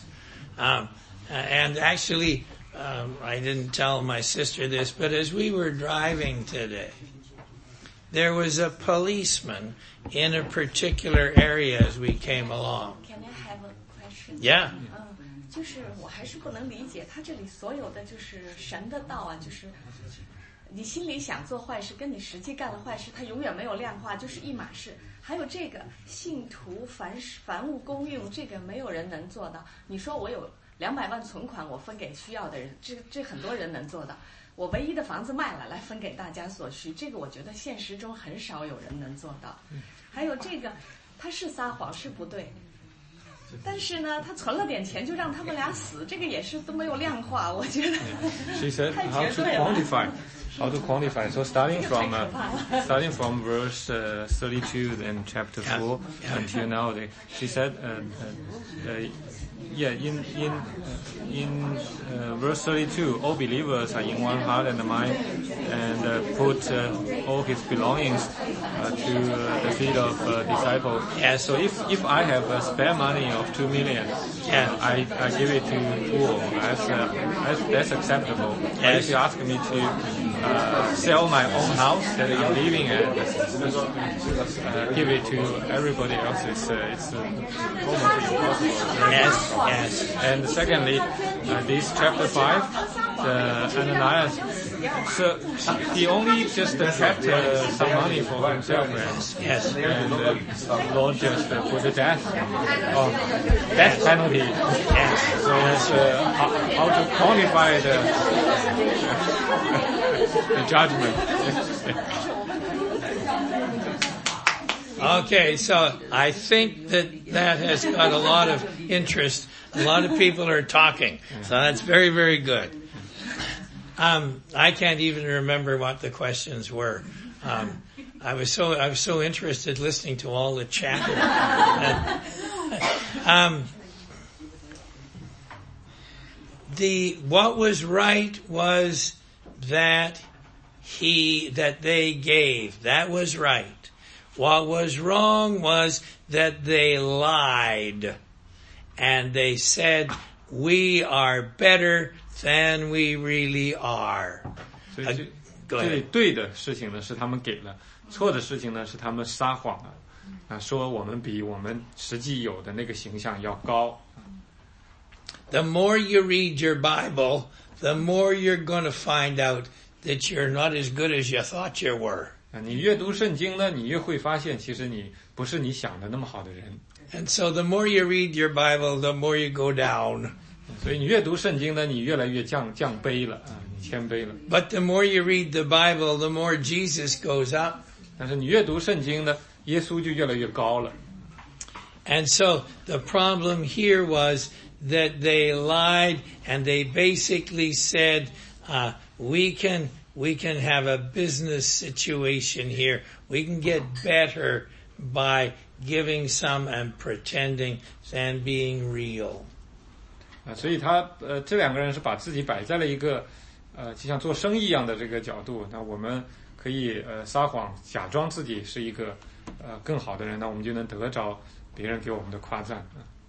And actually, I didn't tell my sister this, but as we were driving today, there was a policeman in a particular area as we came along. Can I have a question? Yeah. 就是我还是不能理解他这里所有的就是神的道啊，就是你心里想做坏事，跟你实际干的坏事，它永远没有量化，就是一码事。还有这个信徒凡物公用，这个没有人能做到。你说我有200万存款，我分给需要的人，这很多人能做到。我唯一的房子卖了，来分给大家所需，这个我觉得现实中很少有人能做到。还有这个，他是撒谎是不对， 但是呢，他存了点钱就让他们俩死，这个也是都没有量化，我觉得。 She said how to quantify. So starting from verse 32 in chapter 4 until now, she said, in verse 32, all believers are in one heart and mind, and put all his belongings to the feet of disciples. Yeah. So if I have a spare money of 2 million, I give it to poor. That's acceptable. But if you ask me to sell my own house that I'm living at, give it to everybody else, it's almost impossible. Yes. And secondly, this chapter 5, Ananias, so he only just kept some money for himself, Yes. and Lord just put the death penalty. Yes. So it's how to quantify the judgment. Okay, so I think that has got a lot of interest. A lot of people are talking, so that's very, very good. I can't even remember what the questions were. I was so interested listening to all the chatter. What was right was that they gave. That was right. What was wrong was that they lied. And they said, we are better than we really are. 所以这里对的事情呢是他们给了，错的事情呢是他们撒谎了，说我们比我们实际有的那个形象要高。 The more you read your Bible, the more you're going to find out that you're not as good as you thought you were. 你越读圣经呢，你越会发现，其实你不是你想的那么好的人。 And so the more you read your Bible, the more you go down. 所以你越读圣经呢，你越来越降卑了，你谦卑了。 But the more you read the Bible, the more Jesus goes up. 但是你越读圣经呢，耶稣就越来越高了。 And so the problem here was that they lied and they basically said, we can have a business situation here. We can get better by giving some and pretending than being real. 所以这两个人是把自己摆在了一个就像做生意一样的这个角度。那我们可以撒谎，假装自己是一个更好的人，那我们就能得着别人给我们的夸赞。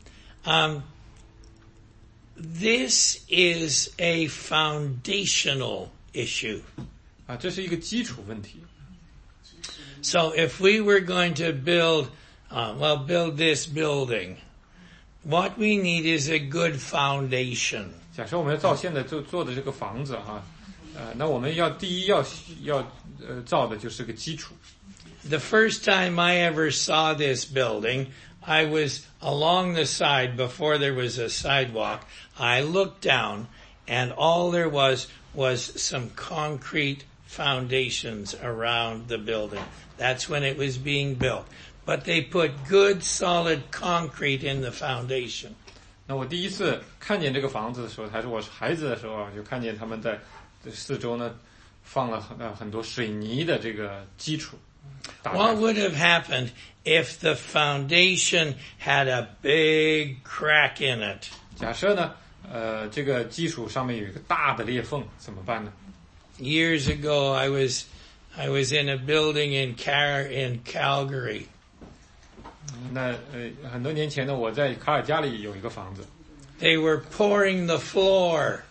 This is a foundational issue. 这是一个基础问题。 So if we were going to build this building, what we need is a good foundation. 假设我们要造现在做的这个房子那我们第一要造的就是个基础。 The first time I ever saw this building, I was along the side before there was a sidewalk. I looked down and all there was some concrete foundations around the building. That's when it was being built. But they put good solid concrete in the foundation. 那我第一次看见这个房子的时候，还是我是孩子的时候就看见他们在四周呢放了很多水泥的这个基础。 What would have happened if the foundation had a big crack in it? 假设呢这个基础上面有一个大的裂缝，怎么办呢？ Years ago, I was in a building in Calgary. 那很多年前呢，我在卡尔加里有一个房子。 They were pouring the floor,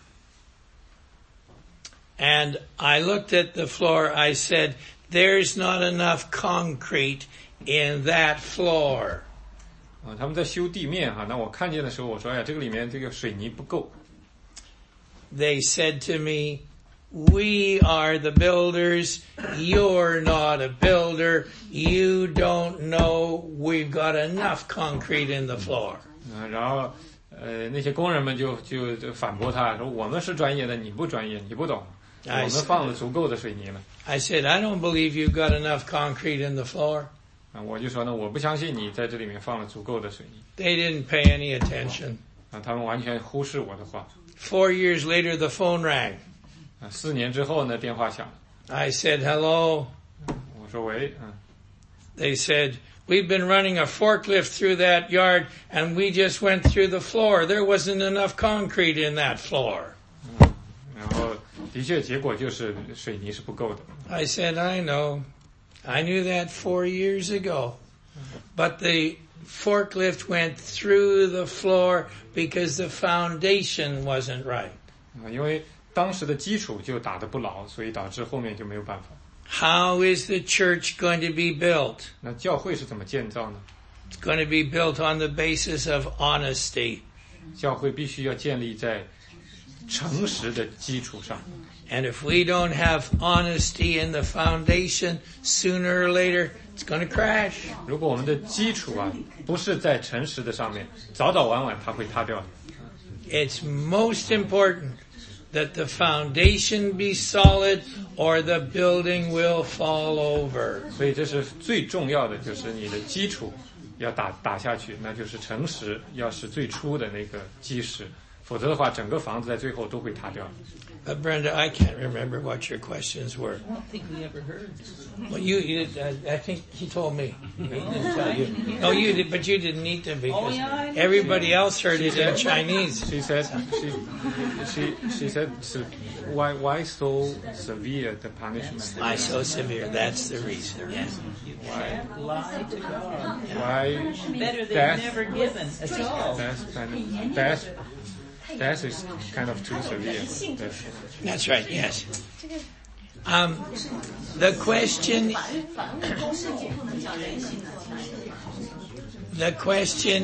and I looked at the floor. I said, "There's not enough concrete in that floor." 他们在修地面那我看见的时候，我说：“哎呀，这个里面这个水泥不够。” They said to me, "We are the builders. You're not a builder. You don't know we've got enough concrete in the floor." 然后那些工人们就反驳他说：“我们是专业的，你不专业，你不懂。我们放了足够的水泥了。” I said, "I don't believe you've got enough concrete in the floor." 我就说呢，我不相信你在这里面放了足够的水泥。 They didn't pay any attention. 他们完全忽视我的话。 4 years later, the phone rang. 4年之后呢，电话响了。 I said, hello. 我说喂。 They said, we've been running a forklift through that yard and we just went through the floor. There wasn't enough concrete in that floor. 然后的确结果就是水泥是不够的。 I said, I know. I knew that 4 years ago. But the forklift went through the floor because the foundation wasn't right. 因为当时的基础就打得不牢，所以导致后面就没有办法。 How is the church going to be built? 那教会是怎么建造呢？ It's going to be built on the basis of honesty. 教会必须要建立在诚实的基础上。 And if we don't have honesty in the foundation, sooner or later, it's going to crash. 如果我们的基础不是在诚实的上面，早早晚晚它会塌掉的。 It's most important that the foundation be solid or the building will fall over. 所以这是最重要的，就是你的基础要打下去，那就是诚实，要是最初的那个基石，否则的话，整个房子在最后都会塌掉。 But Brenda, I can't remember what your questions were. I don't think we ever heard. Well, I think he told me. He didn't tell you. No, you did, but you didn't need to because everybody else heard it in Chinese. She said, she said, why so severe the punishment? Why so severe? That's the reason. Yes. Why lie to God? Why better than never given at all? That is kind of too severe. That's right. Yes. The question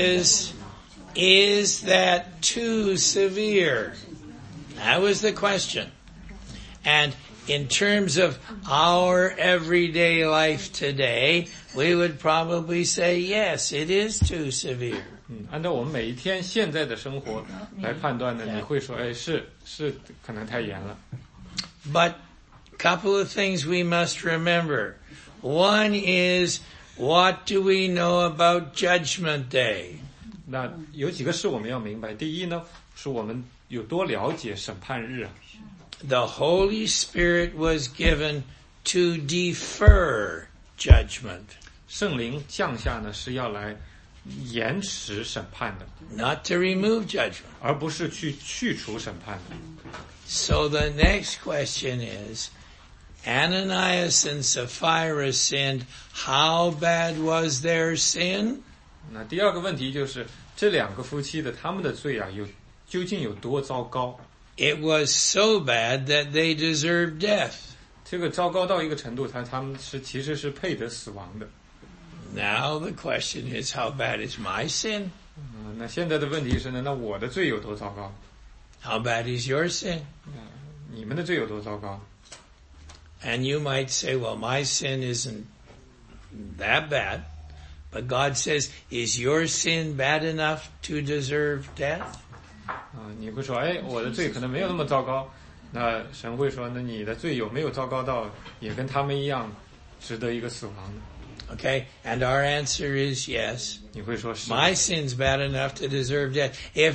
is that too severe? That was the question. And in terms of our everyday life today, we would probably say, yes, it is too severe. 按照我们每一天现在的生活来判断呢，你会说，是可能太严了。 But a couple of things we must remember. One is, what do we know about Judgment Day? 那有几个事我们要明白。第一呢，是我们有多了解审判日啊。 The Holy Spirit was given to defer judgment. 圣灵降下呢，是要来延迟审判的 ，not to remove judgment， 而不是去除审判的。 So the next question is, Ananias and Sapphira sinned. How bad was their sin? 那第二个问题就是这两个夫妻的他们的罪究竟有多糟糕 ？It was so bad that they deserved death. 这个糟糕到一个程度，他们其实是配得死亡的。 Now the question is, how bad is my sin? 那现在的问题是呢，那我的罪有多糟糕 How bad is your sin? 你们的罪有多糟糕 And you might say, well, my sin isn't that bad. But God says, is your sin bad enough to deserve death? 你会说，我的罪可能没有那么糟糕。那神会说，那你的罪有没有糟糕到也跟他们一样值得一个死亡呢？ Okay, and our answer is yes. 你会说是 My sin's bad enough to deserve death. If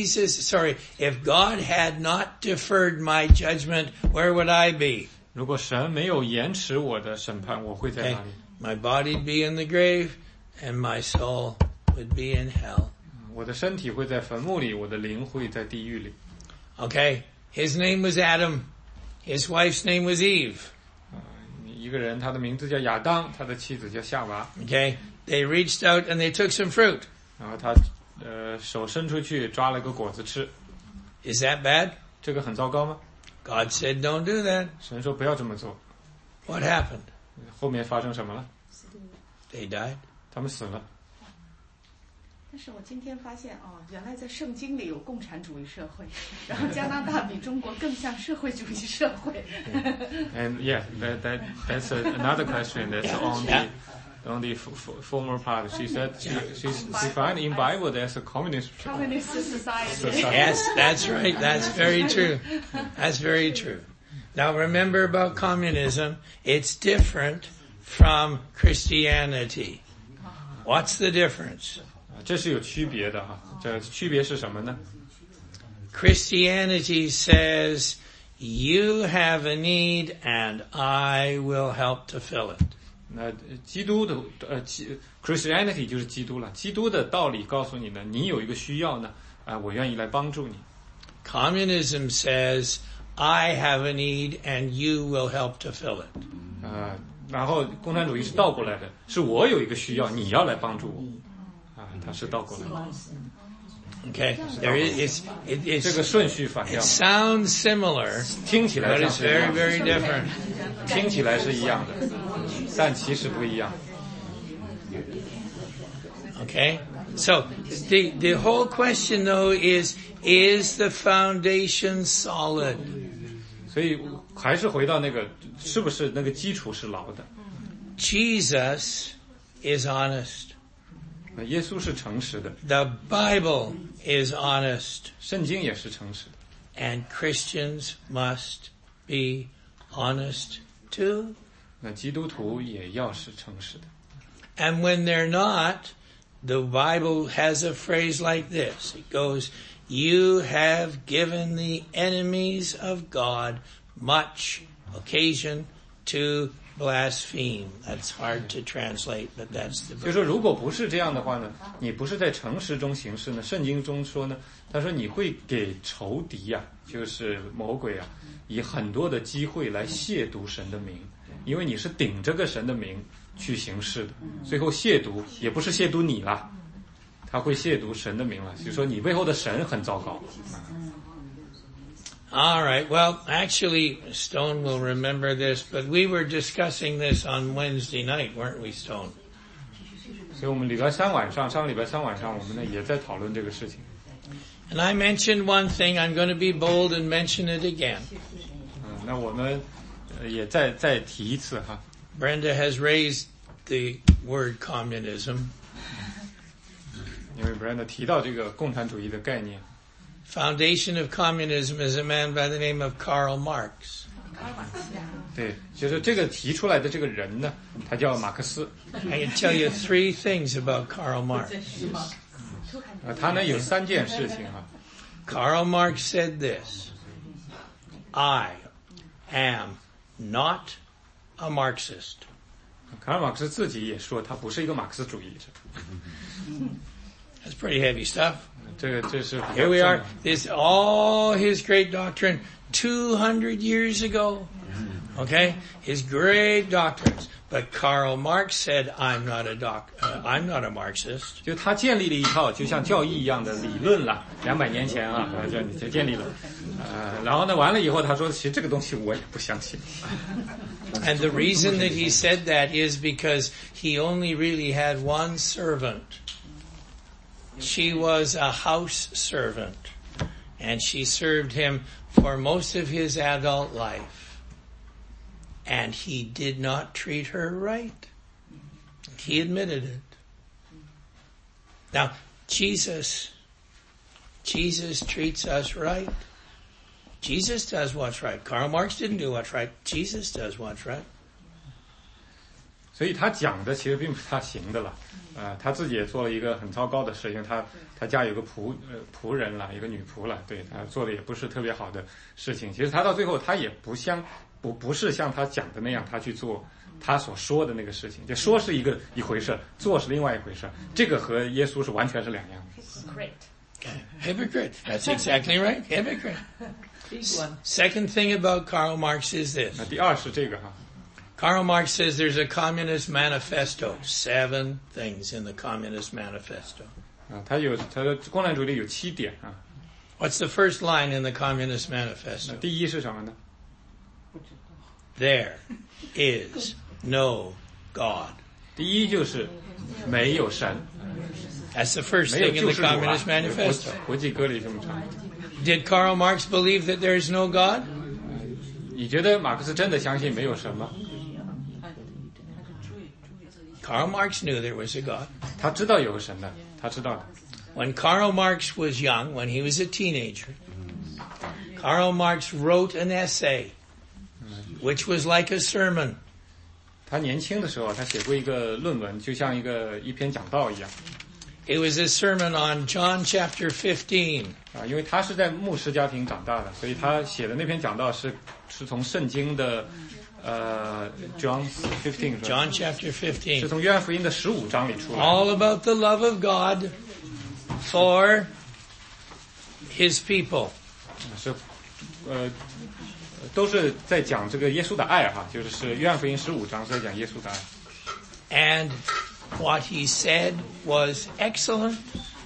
God had not deferred my judgment, where would I be? 如果神没有延迟我的审判，我会在哪里？ My body'd be in the grave, and my soul would be in hell. 我的身体会在坟墓里，我的灵会在地狱里。 Okay, his name was Adam. His wife's name was Eve. 一个人，他的名字叫亚当，他的妻子叫夏娃。 Okay, they reached out and they took some fruit. 然后他手伸出去抓了个果子吃。 Is that bad? 这个很糟糕吗？ God said, "Don't do that." 神说不要这么做。 What happened? 后面发生什么了？ They died. 他们死了。 但是我今天发现原来在圣经里有共产主义社会，然后加拿大比中国更像社会主义社会。 And that's another question that's on the former part. She said she's defined in Bible there's a communist society. Yes, that's right. That's very true. That's very true. Now remember about communism, it's different from Christianity. What's the difference? 这是有区别的哈，这区别是什么呢？ Christianity says, you have a need and I will help to fill it. 那基督的Christianity 就是基督了。基督的道理告诉你呢，你有一个需要呢，我愿意来帮助你。 Communism says, I have a need and you will help to fill it. 然后共产主义是倒过来的，是我有一个需要，你要来帮助我。它是倒过来的。 Okay, there is it's 这个顺序反调。 It sounds similar, 听起来 but it's very, very different. 听起来是一样的，但其实不一样。 Okay, so the whole question though is the foundation solid? 所以还是回到那个，是不是那个基础是牢的？ Jesus is honest. 耶稣是诚实的。 The Bible is honest. 圣经也是诚实的。 And Christians must be honest too. 那基督徒也要是诚实的。 And when they're not, the Bible has a phrase like this. It goes, you have given the enemies of God much occasion to blaspheme. That's hard to translate, but that's the 就是说如果不是这样的话呢，你不是在诚实中行事呢，圣经中说呢，他说你会给仇敌啊，就是魔鬼啊，以很多的机会来亵渎神的名，因为你是顶着个神的名去行事的，最后亵渎也不是亵渎你了，他会亵渎神的名了，就说你背后的神很糟糕。 All right. Well, actually, Stone will remember this, but we were discussing this on Wednesday night, weren't we, Stone? 所以我们上个礼拜三晚上，我们呢也在讨论这个事情。 And I mentioned one thing. I'm going to be bold and mention it again. 那我们也再提一次哈。 Brenda has raised the word communism. 因为 Brenda 提到这个共产主义的概念。 Foundation of communism is a man by the name of Karl Marx. 对，就是这个提出来的这个人呢，他叫马克思。 I can tell you 3 things about Karl Marx. 他呢有3件事情哈。 Karl Marx said this: I am not a Marxist. 卡尔马克思自己也说他不是一个马克思主义者。 That's pretty heavy stuff. 这是 Here we are. This all his great doctrine 200 years ago. Okay, his great doctrines. But Karl Marx said, "I'm not a Marxist." 就他建立了一套就像教义一样的理论了，200年前啊，就建立了。然后呢，完了以后他说，其实这个东西我也不相信。 And the reason that he said that is because he only really had one servant. She was a house servant, and she served him for most of his adult life. And he did not treat her right. He admitted it. Now, Jesus treats us right. Jesus does what's right. Karl Marx didn't do what's right. Jesus does what's right. 所以他讲的其实并不是他行的了，他自己也做了一个很糟糕的事情，他家有个仆人了，一个女仆了，对，他做的也不是特别好的事情。其实他到最后他也不是像他讲的那样，他去做他所说的那个事情，就说是一回事，做是另外一回事，这个和耶稣是完全是两样的。 Hypocrite. That's exactly right. Hypocrite. Second thing about Karl Marx is this. 那第二是这个哈。 Karl Marx says there's a Communist Manifesto. 7 things in the Communist Manifesto. 他的共产主义有7点啊。 What's the first line in the Communist Manifesto? 第一是什么呢？ There is no God. 第一就是没有神。 That's the first thing in the Communist Manifesto. 国际歌里这么唱。 Did Karl Marx believe that there is no God? 你觉得马克思真的相信没有神吗？ Karl Marx knew there was a God. 他知道有个神的，他知道的。 When Karl Marx was young, when he was a teenager, Karl Marx wrote an essay, which was like a sermon. 他年轻的时候，他写过一个论文，就像一篇讲道一样。 It was a sermon on John chapter 15. 因为他是在牧师家庭长大的，所以他写的那篇讲道是从圣经的John 15 John chapter 15. 是从约翰福音的15章里出来。 All about the love of God for His people. 是都是在讲这个耶稣的爱哈，就是约翰福音15章是在讲耶稣的爱。 And what he said was excellent.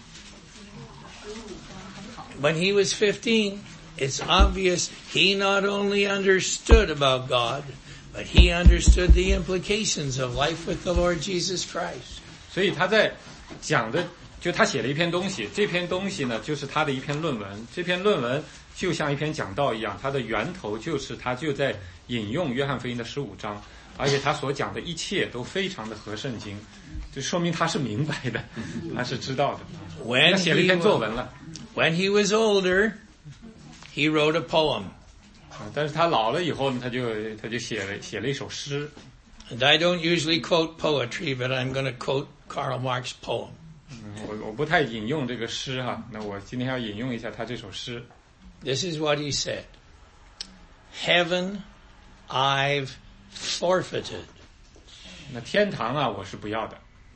When he was 15, it's obvious he not only understood about God, but he understood the implications of life with the Lord Jesus Christ. 所以他在讲的，就他写了一篇东西，这篇东西呢，就是他的一篇论文。这篇论文就像一篇讲道一样，它的源头就是他就在引用约翰福音的15章，而且他所讲的一切都非常的合圣经，就说明他是明白的，他是知道的。他写了一篇作文了。 When he was older, he wrote a poem. 但是他老了以后呢，他就写了一首诗。 And I don't usually quote poetry, but I'm going to quote Karl Marx's poem. 我不太引用这个诗哈，那我今天要引用一下他这首诗。 This is what he said. Heaven, I've forfeited. 那天堂啊，我是不要的。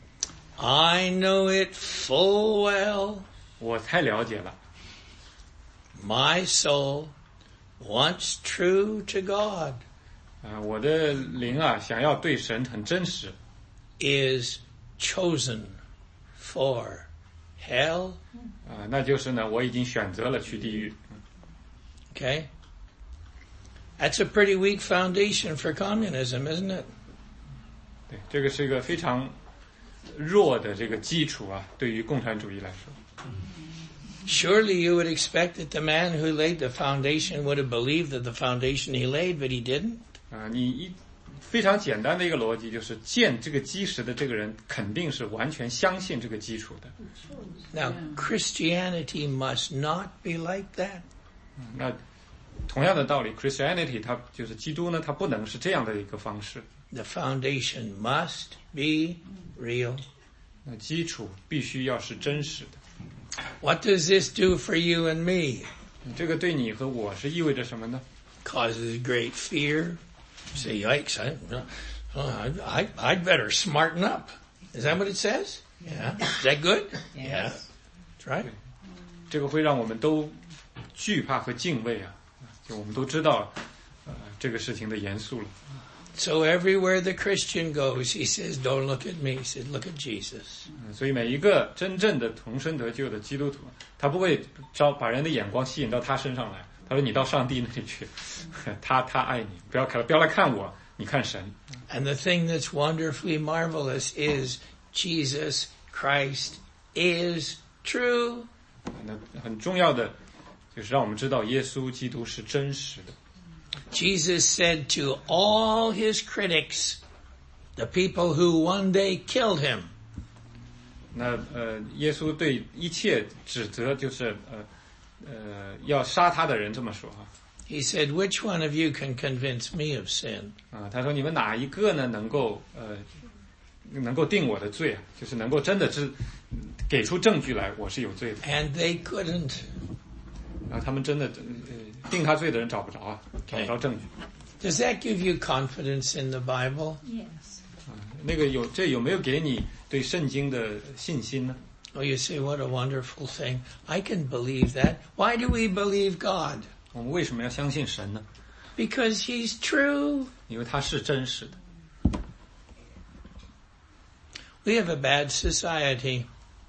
I know it full well. 我太了解了。 My soul wants true to God. 我的灵啊，想要对神很真实。 Is chosen for hell. 那就是呢，我已经选择了去地狱。 Okay. That's a pretty weak foundation for communism, isn't it? 对，这个是一个非常弱的这个基础啊，对于共产主义来说。 Surely you would expect that the man who laid the foundation would have believed that the foundation he laid, but he didn't. 你非常简单的一个逻辑就是建这个基石的这个人肯定是完全相信这个基础的。 Now, Christianity must not be like that. 那同样的道理 ，Christianity 它就是基督呢，它不能是这样的一个方式。 The foundation must be real. 那基础必须要是真实的。 What does this do for you and me? 这个对你和我是意味着什么呢？ Causes great fear. Say, yikes! I'd better smarten up. Is that what it says? Yeah. Is that good? Yeah. That's right. 这个会让我们都惧怕和敬畏啊！就我们都知道，这个事情的严肃了。 So everywhere the Christian goes, he says, "Don't look at me." He said, "Look at Jesus." 所以每一个真正的重生得救的基督徒，他不会把人的眼光吸引到他身上来。他说：“你到上帝那里去，他爱你，不要来看我，你看神。” And the thing that's wonderfully marvelous is Jesus Christ is true. 那很重要的就是让我们知道耶稣基督是真实的。 Jesus said to all his critics, the people who one day killed him. 那耶稣对一切指责就是要杀他的人这么说哈。 He said, "Which one of you can convince me of sin?" 他说你们哪一个呢能够定我的罪啊？就是能够真的给出证据来，我是有罪的。 And they couldn't. 然后他们真的定他罪的人找不着啊，找不着证据。 Does that give you confidence in the Bible? Yes. 那个有没有给你对圣经的信心呢？ Oh, you say, what a wonderful thing. I can believe that. Why do we believe God? 我们为什么要相信神呢？ Because he's true. 因为他是真实的。 We have a bad society.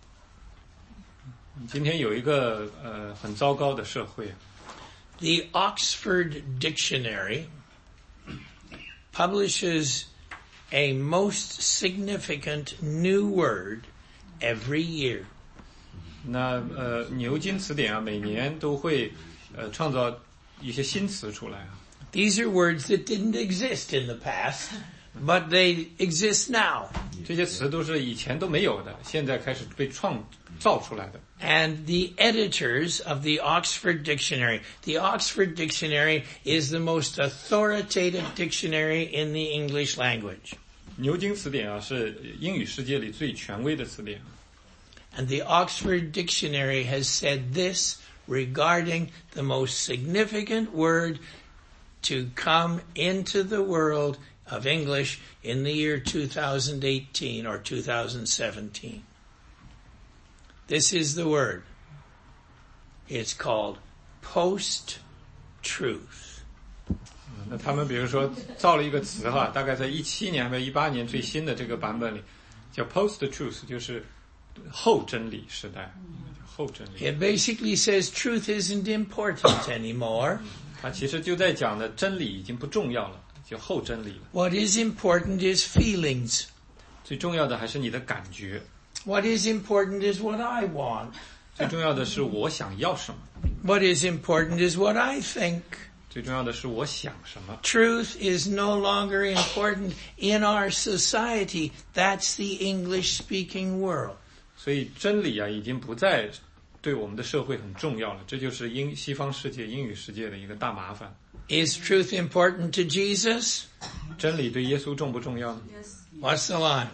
今天有一个很糟糕的社会。 The Oxford Dictionary publishes a most significant new word every year. 那牛津词典啊，每年都会创造一些新词出来啊。 These are words that didn't exist in the past, but they exist now. 这些词都是以前都没有的，现在开始被创造出来的。 And the editors of the Oxford Dictionary. The Oxford Dictionary is the most authoritative dictionary in the English language. 牛津词典啊是英语世界里最权威的词典。 And the Oxford Dictionary has said this regarding the most significant word to come into the world of English in the year 2018 or 2017. This is the word. It's called post-truth. 那他们比如说造了一个词哈，大概在17年还是18年最新的这个版本里，叫 post-truth， 就是后真理时代，后真理。 It basically says truth isn't important anymore. 它其实就在讲的真理已经不重要了，就后真理了。 What is important is feelings. 最重要的还是你的感觉。 What is important is what I want. 最重要的是我想要什么。 What is important is what I think. 最重要的是我想什么。 Truth is no longer important in our society. That's the English-speaking world. 所以真理啊，已经不再对我们的社会很重要了。这就是西方世界、英语世界的一个大麻烦。 Is truth important to Jesus? 真理对耶稣重不重要呢？ What's the line?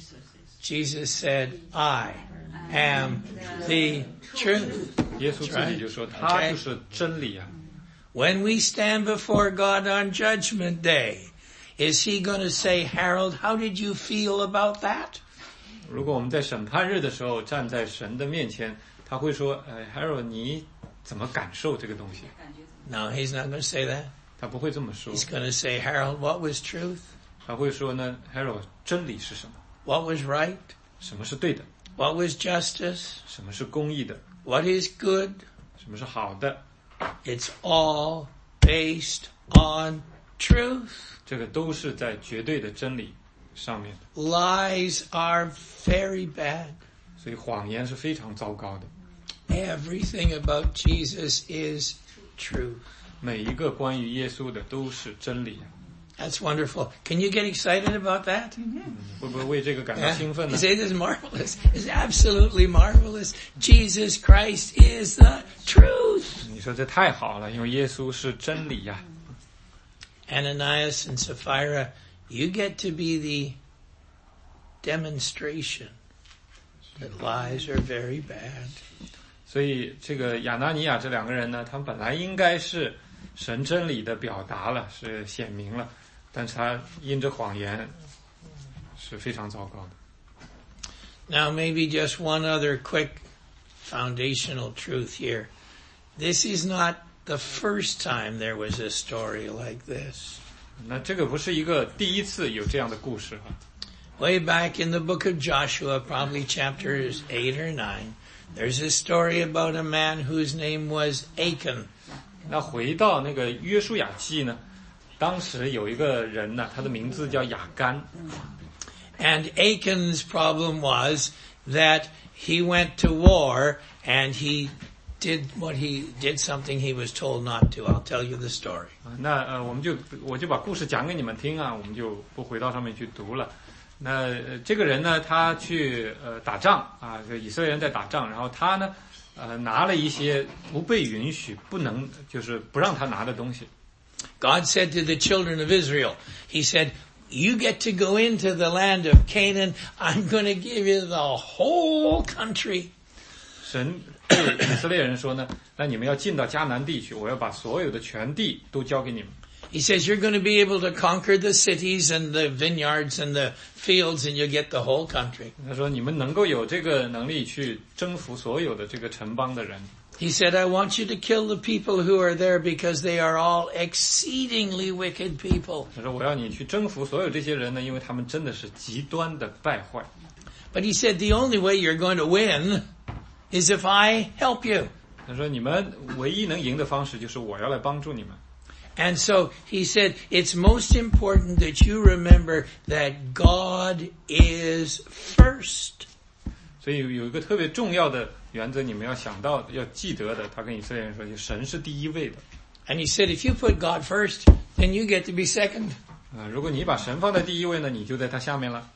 Jesus said, I am the truth. 耶稣自己就说他就是真理啊。 When we stand before God on Judgment Day, is he going to say, Harold, how did you feel about that? 如果我们在审判日的时候站在神的面前，他会说Harold 你怎么感受这个东西？ No, he's not going to say that. 他不会这么说。 He's going to say, Harold, what was truth? 他会说呢 Harold 真理是什么？ What was right? 什么是对的？ What was justice? 什么是公义的？ What is good? 什么是好的？ It's all based on truth. 这个都是在绝对的真理上面的。 Lies are very bad. 所以谎言是非常糟糕的。 Everything about Jesus is truth. 每一个关于耶稣的都是真理。 That's wonderful. Can you get excited about that? 会不会为这个感到兴奋呢 You say this is marvelous. It's absolutely marvelous. Jesus Christ is the truth. 你说这太好了，因为耶稣是真理呀。 Ananias and Sapphira, you get to be the demonstration that lies are very bad. 所以这个亚拿尼亚这两个人呢，他们本来应该是神真理的表达了，是显明了，但是他因着谎言是非常糟糕的。 Now maybe just one other quick foundational truth here. This is not the first time there was a story like this. 那这个不是一个第一次有这样的故事哈。 Way back in the book of Joshua, probably chapters 8 or 9, there's a story about a man whose name was Achan. 那回到那个约书亚记呢，当时有一个人呢，他的名字叫亚干。 And Achan's problem was that he went to war and he did something he was told not to. I'll tell you the story. 那我就把故事讲给你们听啊，我们就不回到上面去读了。那这个人呢，他去打仗啊，就以色列人在打仗，然后他呢拿了一些不被允许、不能就是不让他拿的东西。 God said to the children of Israel, he said, you get to go into the land of Canaan. I'm going to give you the whole country. 神对以色列人说呢，那你们要进到迦南地去，我要把所有的全地都交给你们。 He says you're going to be able to conquer the cities and the vineyards and the fields and you'll get the whole country. 他说你们能够有这个能力去征服所有的这个城邦的人。 He said, I want you to kill the people who are there because they are all exceedingly wicked people. 他说我要你去征服所有这些人呢，因为他们真的是极端的败坏。 But he said the only way you're going to win is if I help you. 他说你们唯一能赢的方式就是我要来帮助你们。 And so he said, it's most important that you remember that God is first. 所以有一个特别重要的原则，你们要想到、要记得的。他跟以色列人说，就神是第一位的。 And he said, if you put God first, then you get to be second. 如果你把神放在第一位呢，你就在他下面了。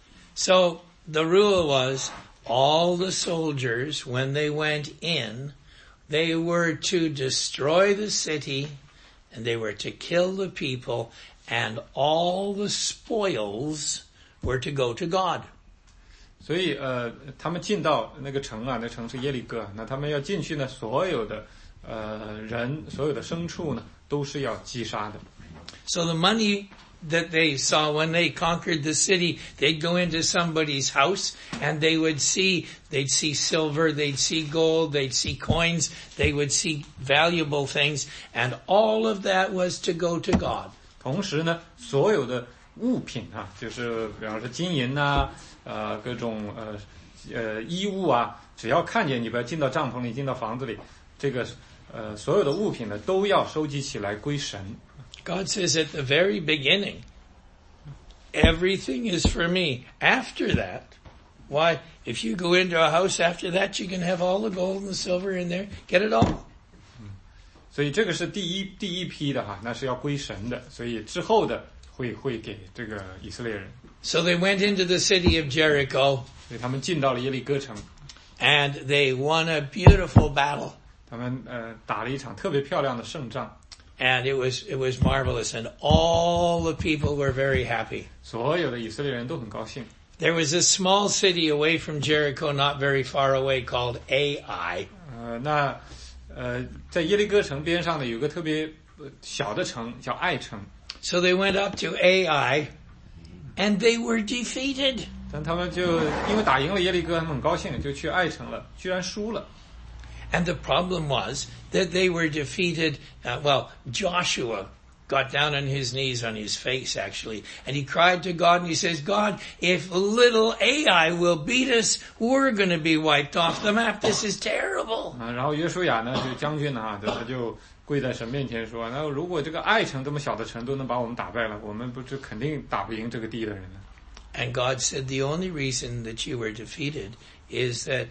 So the rule was, all the soldiers, when they went in, they were to destroy the city, and they were to kill the people, and all the spoils were to go to God. 所以他们进到那个城啊，那城是耶利哥，那他们要进去呢，所有的人，所有的牲畜呢，都是要击杀的。 So the money that they saw when they conquered the city, they'd go into somebody's house and they'd see silver, they'd see gold, they'd see coins, they would see valuable things, and all of that was to go to God. 同时呢，所有的物品啊，就是比方说金银呐，各种衣物啊，只要看见你不要进到帐篷里，进到房子里，这个所有的物品呢，都要收集起来归神。 God says at the very beginning, everything is for me. After that, why, if you go into a house after that, you can have all the gold and the silver in there, get it all. 所以这个是第一批的哈，那是要归神的，所以之后的会给这个以色列人。 So they went into the city of Jericho. 所以他们进到了耶利哥城。 And they won a beautiful battle. 他们打了一场特别漂亮的胜仗。 And it was marvelous, and all the people were very happy. 所有的以色列人都很高兴。 There was a small city away from Jericho, not very far away, called Ai. 在耶利哥城边上呢，有个特别小的城叫爱城。 So they went up to Ai, and they were defeated. 但他们就因为打赢了耶利哥，他们很高兴，就去爱城了，居然输了。 And the problem was that they were defeated. Joshua got down on his knees, on his face actually, and he cried to God and he says, God, if little Ai will beat us, we're going to be wiped off the map. This is terrible. 然后约书亚呢，这个将军呢，他就跪在神面前说，那如果这个爱城这么小的城都能把我们打败了，我们不就肯定打不赢这个地的人了。 And God said, the only reason that you were defeated is that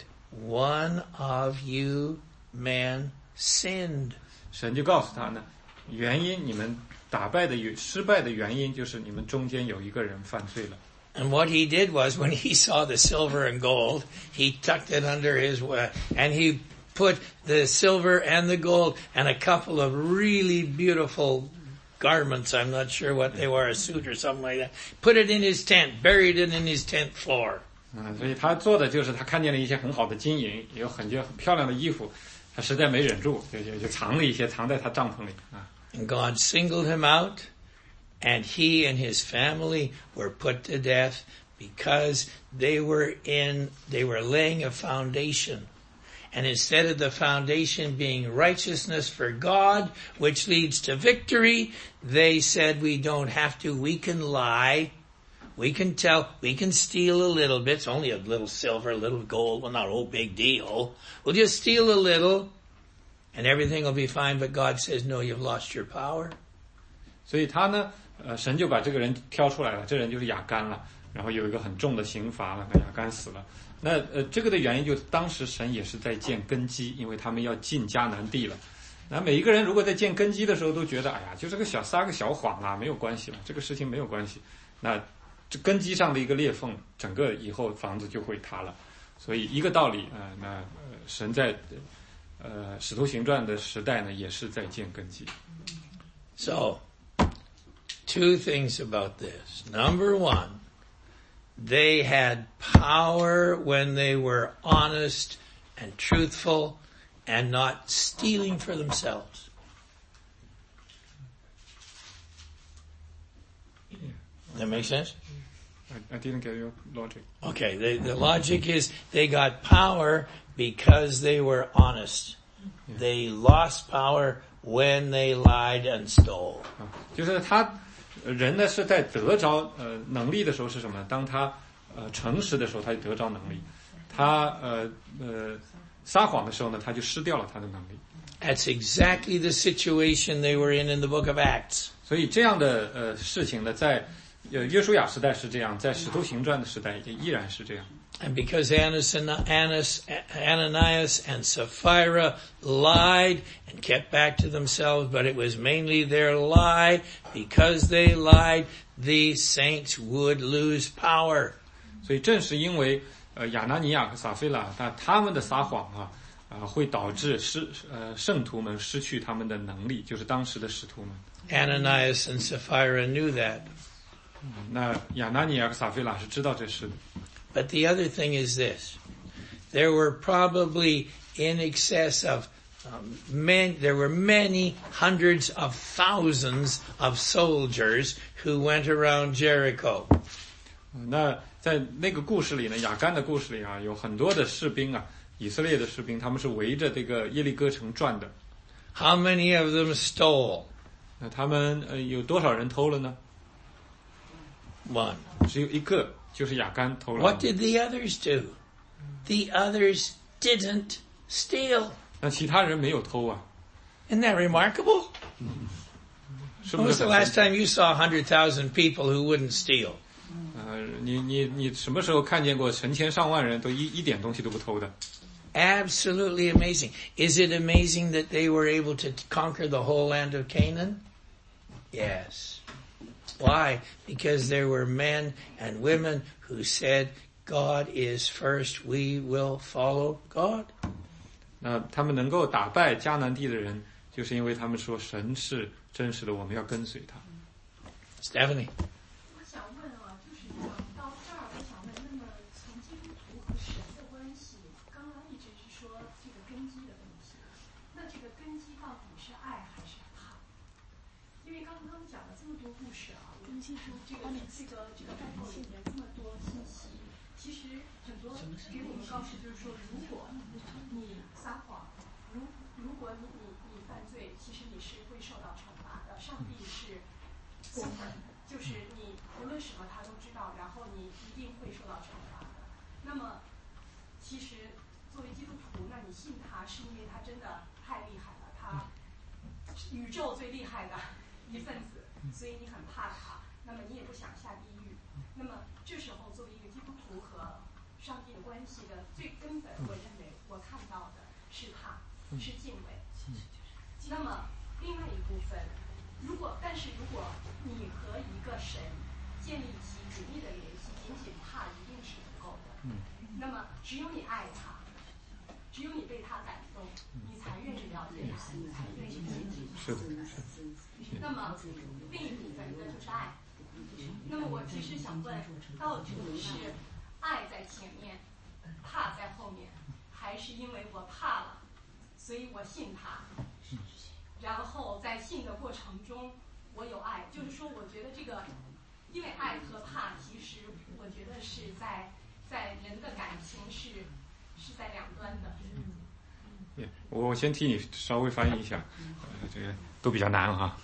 one of you man sinned. 神就告诉他呢，原因你们失败的原因就是你们中间有一个人犯罪了。 And what he did was, when he saw the silver and gold, he tucked it under his, and he put the silver and the gold and a couple of really beautiful garments, I'm not sure what they were, a suit or something like that, put it in his tent, buried it in his tent floor. 所以他做的就是他看见了一些很好的金银，有很漂亮的衣服，他实在没忍住，就藏了一些，藏在他帐篷里啊。 And God singled him out, and he and his family were put to death because they were laying a foundation. And instead of the foundation being righteousness for God, which leads to victory, they said, we don't have to, we can lie, we can tell, we can steal a little bit, it's only a little silver, a little gold, well not a whole big deal. We'll just steal a little, and everything will be fine, but God says, no, you've lost your power. 所以他呢，神就把这个人挑出来了，这人就是亚干了，然后有一个很重的刑罚了，那亚干死了。那这个的原因就是当时神也是在建根基，因为他们要进迦南地了。那每一个人如果在建根基的时候都觉得，哎呀，就这个撒个小谎啦，没有关系了，这个事情没有关系。那这根基上的一个裂缝，整个以后房子就会塌了。所以一个道理神在使徒行传的时代呢，也是在建根基。 So, two things about this. Number one, they had power when they were honest and truthful and not stealing for themselves. That make sense? I didn't get your logic. Okay, the logic is they got power because they were honest. They lost power when they lied and stole. 就是人呢是在得着能力的时候是什么？当他诚实的时候，他就得着能力；他撒谎的时候呢，他就失掉了他的能力。 That's exactly the situation they were in the book of Acts. 所以这样的事情呢，在约书亚时代是这样，在使徒行传的时代也依然是这样。 And because Ananias and Sapphira lied and kept back to themselves, but it was mainly their lie. Because they lied, the saints would lose power. 所以正是因为亚拿尼亚和撒非拉他们的撒谎会导致圣徒们失去他们的能力，就是当时的使徒们。 Ananias and Sapphira knew that. 那亚拿尼亚和撒非拉是知道这事的。 But the other thing is this. There were probably in excess of there were many hundreds of thousands of soldiers who went around Jericho. 那在那个故事里呢，雅干的故事里啊，有很多的士兵啊，以色列的士兵，他们是围着这个耶利哥城转的。 How many of them stole? 那他们有多少人偷了呢？ One. 只有一个，就是雅干偷了。 What did the others do? The others didn't steal. 那其他人没有偷啊。 Isn't that remarkable? When was the last time you saw 100,000 people who wouldn't steal? 你什么时候看见过成千上万人都一点东西都不偷的？ Absolutely amazing. Is it amazing that they were able to conquer the whole land of Canaan? Yes. Why? Because there were men and women who said, God is first, we will follow God. 那他们能够打败迦南地的人，就是因为他们说神是真实的，我们要跟随他。 Stephanie. 我想问啊，就是讲到这儿，我想问，那么从基督徒和神的关系，刚刚一直是说这个根基的问题，那这个根基到底是爱还是怕？因为刚刚讲了这么多故事啊，我们记住这个概括里面这么多信息，其实很多给我们告诉就是说，如果你撒谎，如果你犯罪，其实你是会受到惩罚的。上帝是公正，就是你无论什么他都知道，然后你一定会受到惩罚的。那么，其实作为基督徒，那你信他是因为他真的太厉害了，他宇宙最厉害的一份子，所以你很怕他，那么你也不想下地狱。那么这时候，作为一个基督徒和上帝的关系的最根本，我认为我看到的是怕，是敬畏。那么另外一部分，如果你和一个神建立起紧密的联系，仅仅怕一定是不够的。那么只有你爱他，只有你被他感动，你才愿意了解他，你才愿意接近他。 是的。 那么另一部分那就是爱。那么我其实想问，到底是爱在前面，怕在后面，还是因为我怕了，所以我信他，然后在信的过程中我有爱？就是说，我觉得这个，因为爱和怕，其实我觉得是在人的感情是在两端的。 我先替你稍微翻译一下，这个都比较难哈。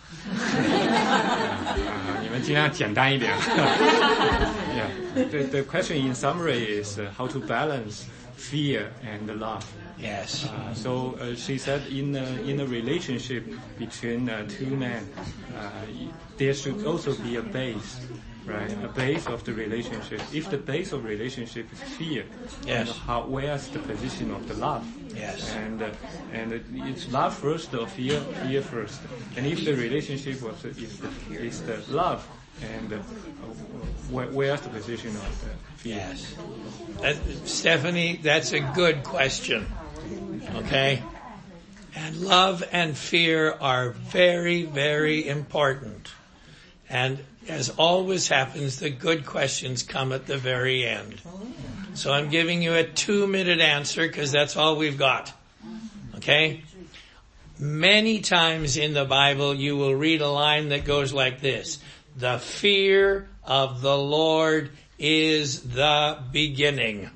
你们尽量简单一点。Yeah, the question in summary is how to balance fear and love. Yes. So she said in a relationship between two men, there should also be a base. Right, a base of the relationship. If the base of relationship is fear, yes, where's the position of the love? Yes, and it's love first or fear first. And if the relationship is the love, and where's the position of the fear? Yes, Stephanie, that's a good question. Okay, and love and fear are very, very important, and as always happens, the good questions come at the very end. So I'm giving you a 2-minute answer because that's all we've got. Okay? Many times in the Bible you will read a line that goes like this: the fear of the Lord is the beginning.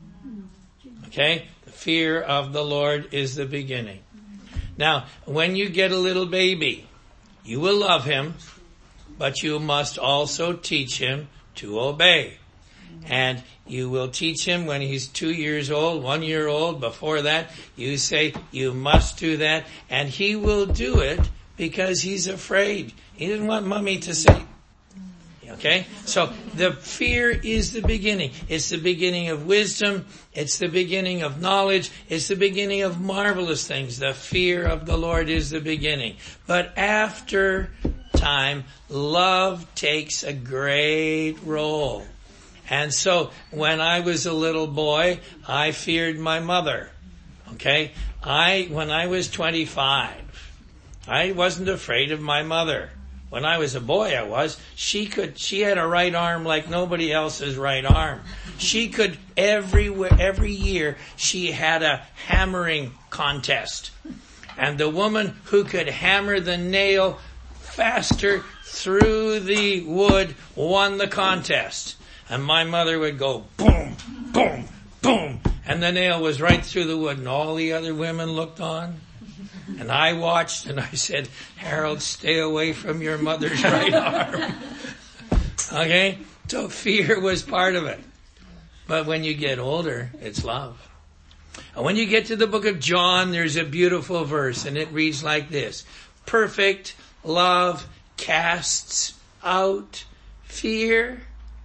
Okay? The fear of the Lord is the beginning. Now, when you get a little baby, you will love him, but you must also teach him to obey. And you will teach him when he's 2 years old, 1 year old. Before that, you say, you must do that. And he will do it because he's afraid. He doesn't want mommy to say. Okay? So the fear is the beginning. It's the beginning of wisdom. It's the beginning of knowledge. It's the beginning of marvelous things. The fear of the Lord is the beginning. But after time, love takes a great role. And so when I was a little boy, I feared my mother. Okay? When I was 25, I wasn't afraid of my mother. When I was a boy, she had a right arm like nobody else's right arm. She could, every year, she had a hammering contest. And the woman who could hammer the nail faster through the wood won the contest. And my mother would go boom, boom, boom. And the nail was right through the wood. And all the other women looked on. And I watched and I said, Harold, stay away from your mother's right arm. Okay? So fear was part of it. But when you get older, it's love. And when you get to the book of John, there's a beautiful verse, and it reads like this. Perfect love casts out fear.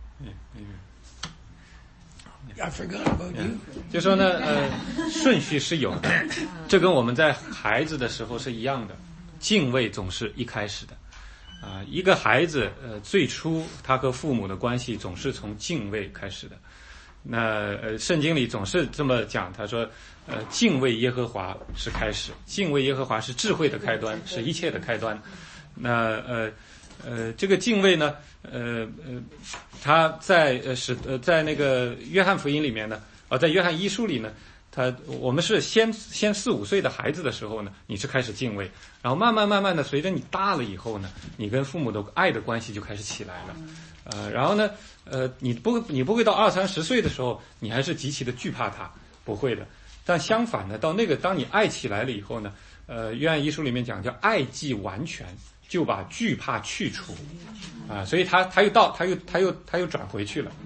I forgot about you. 就说呢，顺序是有的，这跟我们在孩子的时候是一样的，敬畏总是一开始的。一个孩子，最初他和父母的关系总是从敬畏开始的。那圣经里总是这么讲，他说，敬畏耶和华是开始，敬畏耶和华是智慧的开端，是一切的开端。那这个敬畏呢，他在那个约翰福音里面呢，在约翰一书里呢，我们是先4、5岁的孩子的时候呢，你是开始敬畏，然后慢慢的，随着你大了以后呢，你跟父母的爱的关系就开始起来了。然后呢，你不会到20、30岁的时候，你还是极其的惧怕他，不会的。但相反呢，到当你爱起来了以后呢，约翰一书里面讲叫爱既完全，就把惧怕去除，所以他又转回去了。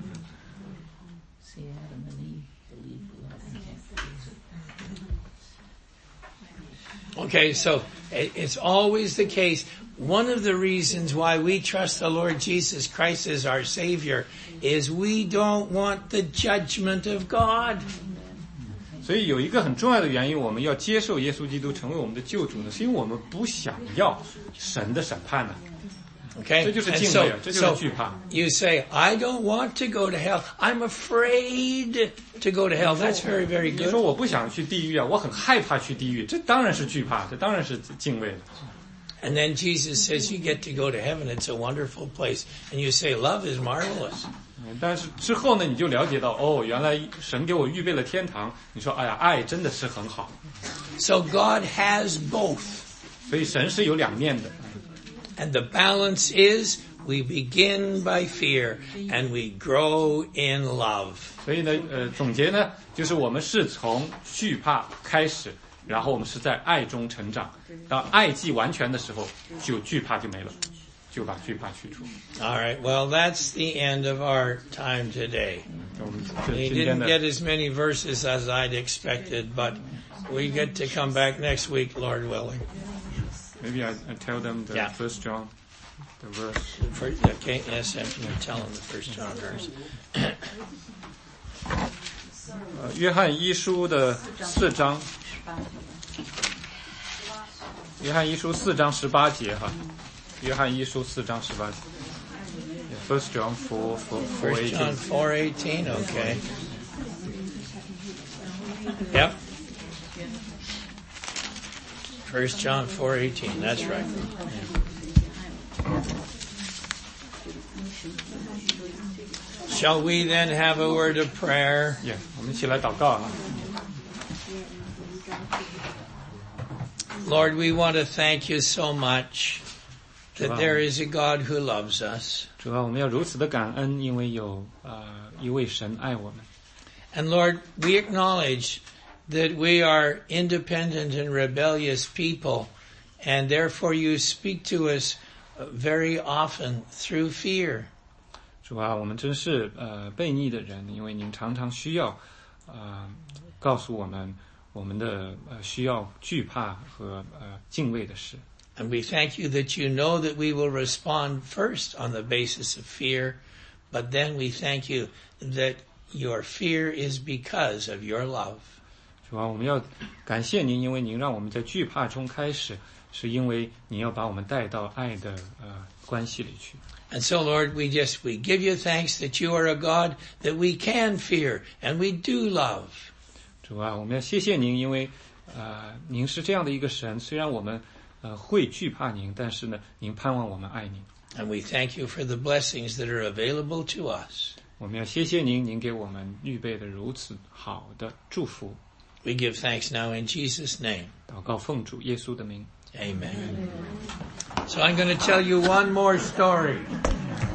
Okay, so it's always the case. One of the reasons why we trust the Lord Jesus Christ as our Savior is we don't want the judgment of God. 所以有一个很重要的原因，我们要接受耶稣基督成为我们的救主呢，是因为我们不想要神的审判呢。 Okay, 这就是敬畏，这就是惧怕。 You say, I don't want to go to hell. I'm afraid to go to hell. That's very, very good. 你说我不想去地狱啊，我很害怕去地狱，这当然是惧怕，这当然是敬畏了。 And then Jesus says you get to go to heaven. It's a wonderful place. And you say, love is marvelous. 但是之后呢，你就了解到，原来神给我预备了天堂。你说，哎呀，爱真的是很好。 So God has both. 所以神是有两面的。 And the balance is we begin by fear and we grow in love. 所以呢，总结呢，就是我们是从惧怕开始，然后我们是在爱中成长。当爱既完全的时候，就惧怕就没了，就把惧怕去除。 All right. Well, that's the end of our time today. We didn't get as many verses as I'd expected, but we get to come back next week, Lord willing. Maybe I tell them the First John, the verse. Okay, yes, you tell them the First John verse. 约翰一书的4章，约翰一书4章18节哈，约翰一书4章18节。First John 4:18. John 4:18. Okay. Yep. 1 John 4:18. That's right. Shall we then have a word of prayer? Yeah, 我们一起来祷告啊。 Lord, we want to thank you so much that there is a God who loves us. 主啊，我们要如此的感恩，因为有一位神爱我们。 And Lord, we acknowledge that we are independent and rebellious people, and therefore you speak to us very often through fear. 主啊，我们真是悖逆的人，因为您常常需要告诉我们我们的需要惧怕和敬畏的事。 And we thank you that you know that we will respond first on the basis of fear, but then we thank you that your fear is because of your love. 主啊，我们要感谢您，因为您让我们在惧怕中开始，是因为您要把我们带到爱的关系里去。 And so, Lord, we give you thanks that you are a God that we can fear and we do love. 主啊，我们要谢谢您，因为您是这样的一个神，虽然我们会惧怕您，但是呢，您盼望我们爱您。 And we thank you for the blessings that are available to us. 我们要谢谢您，您给我们预备的如此好的祝福。 We give thanks now in Jesus' name. 祷告奉主耶稣的名。 Amen. So I'm going to tell you one more story.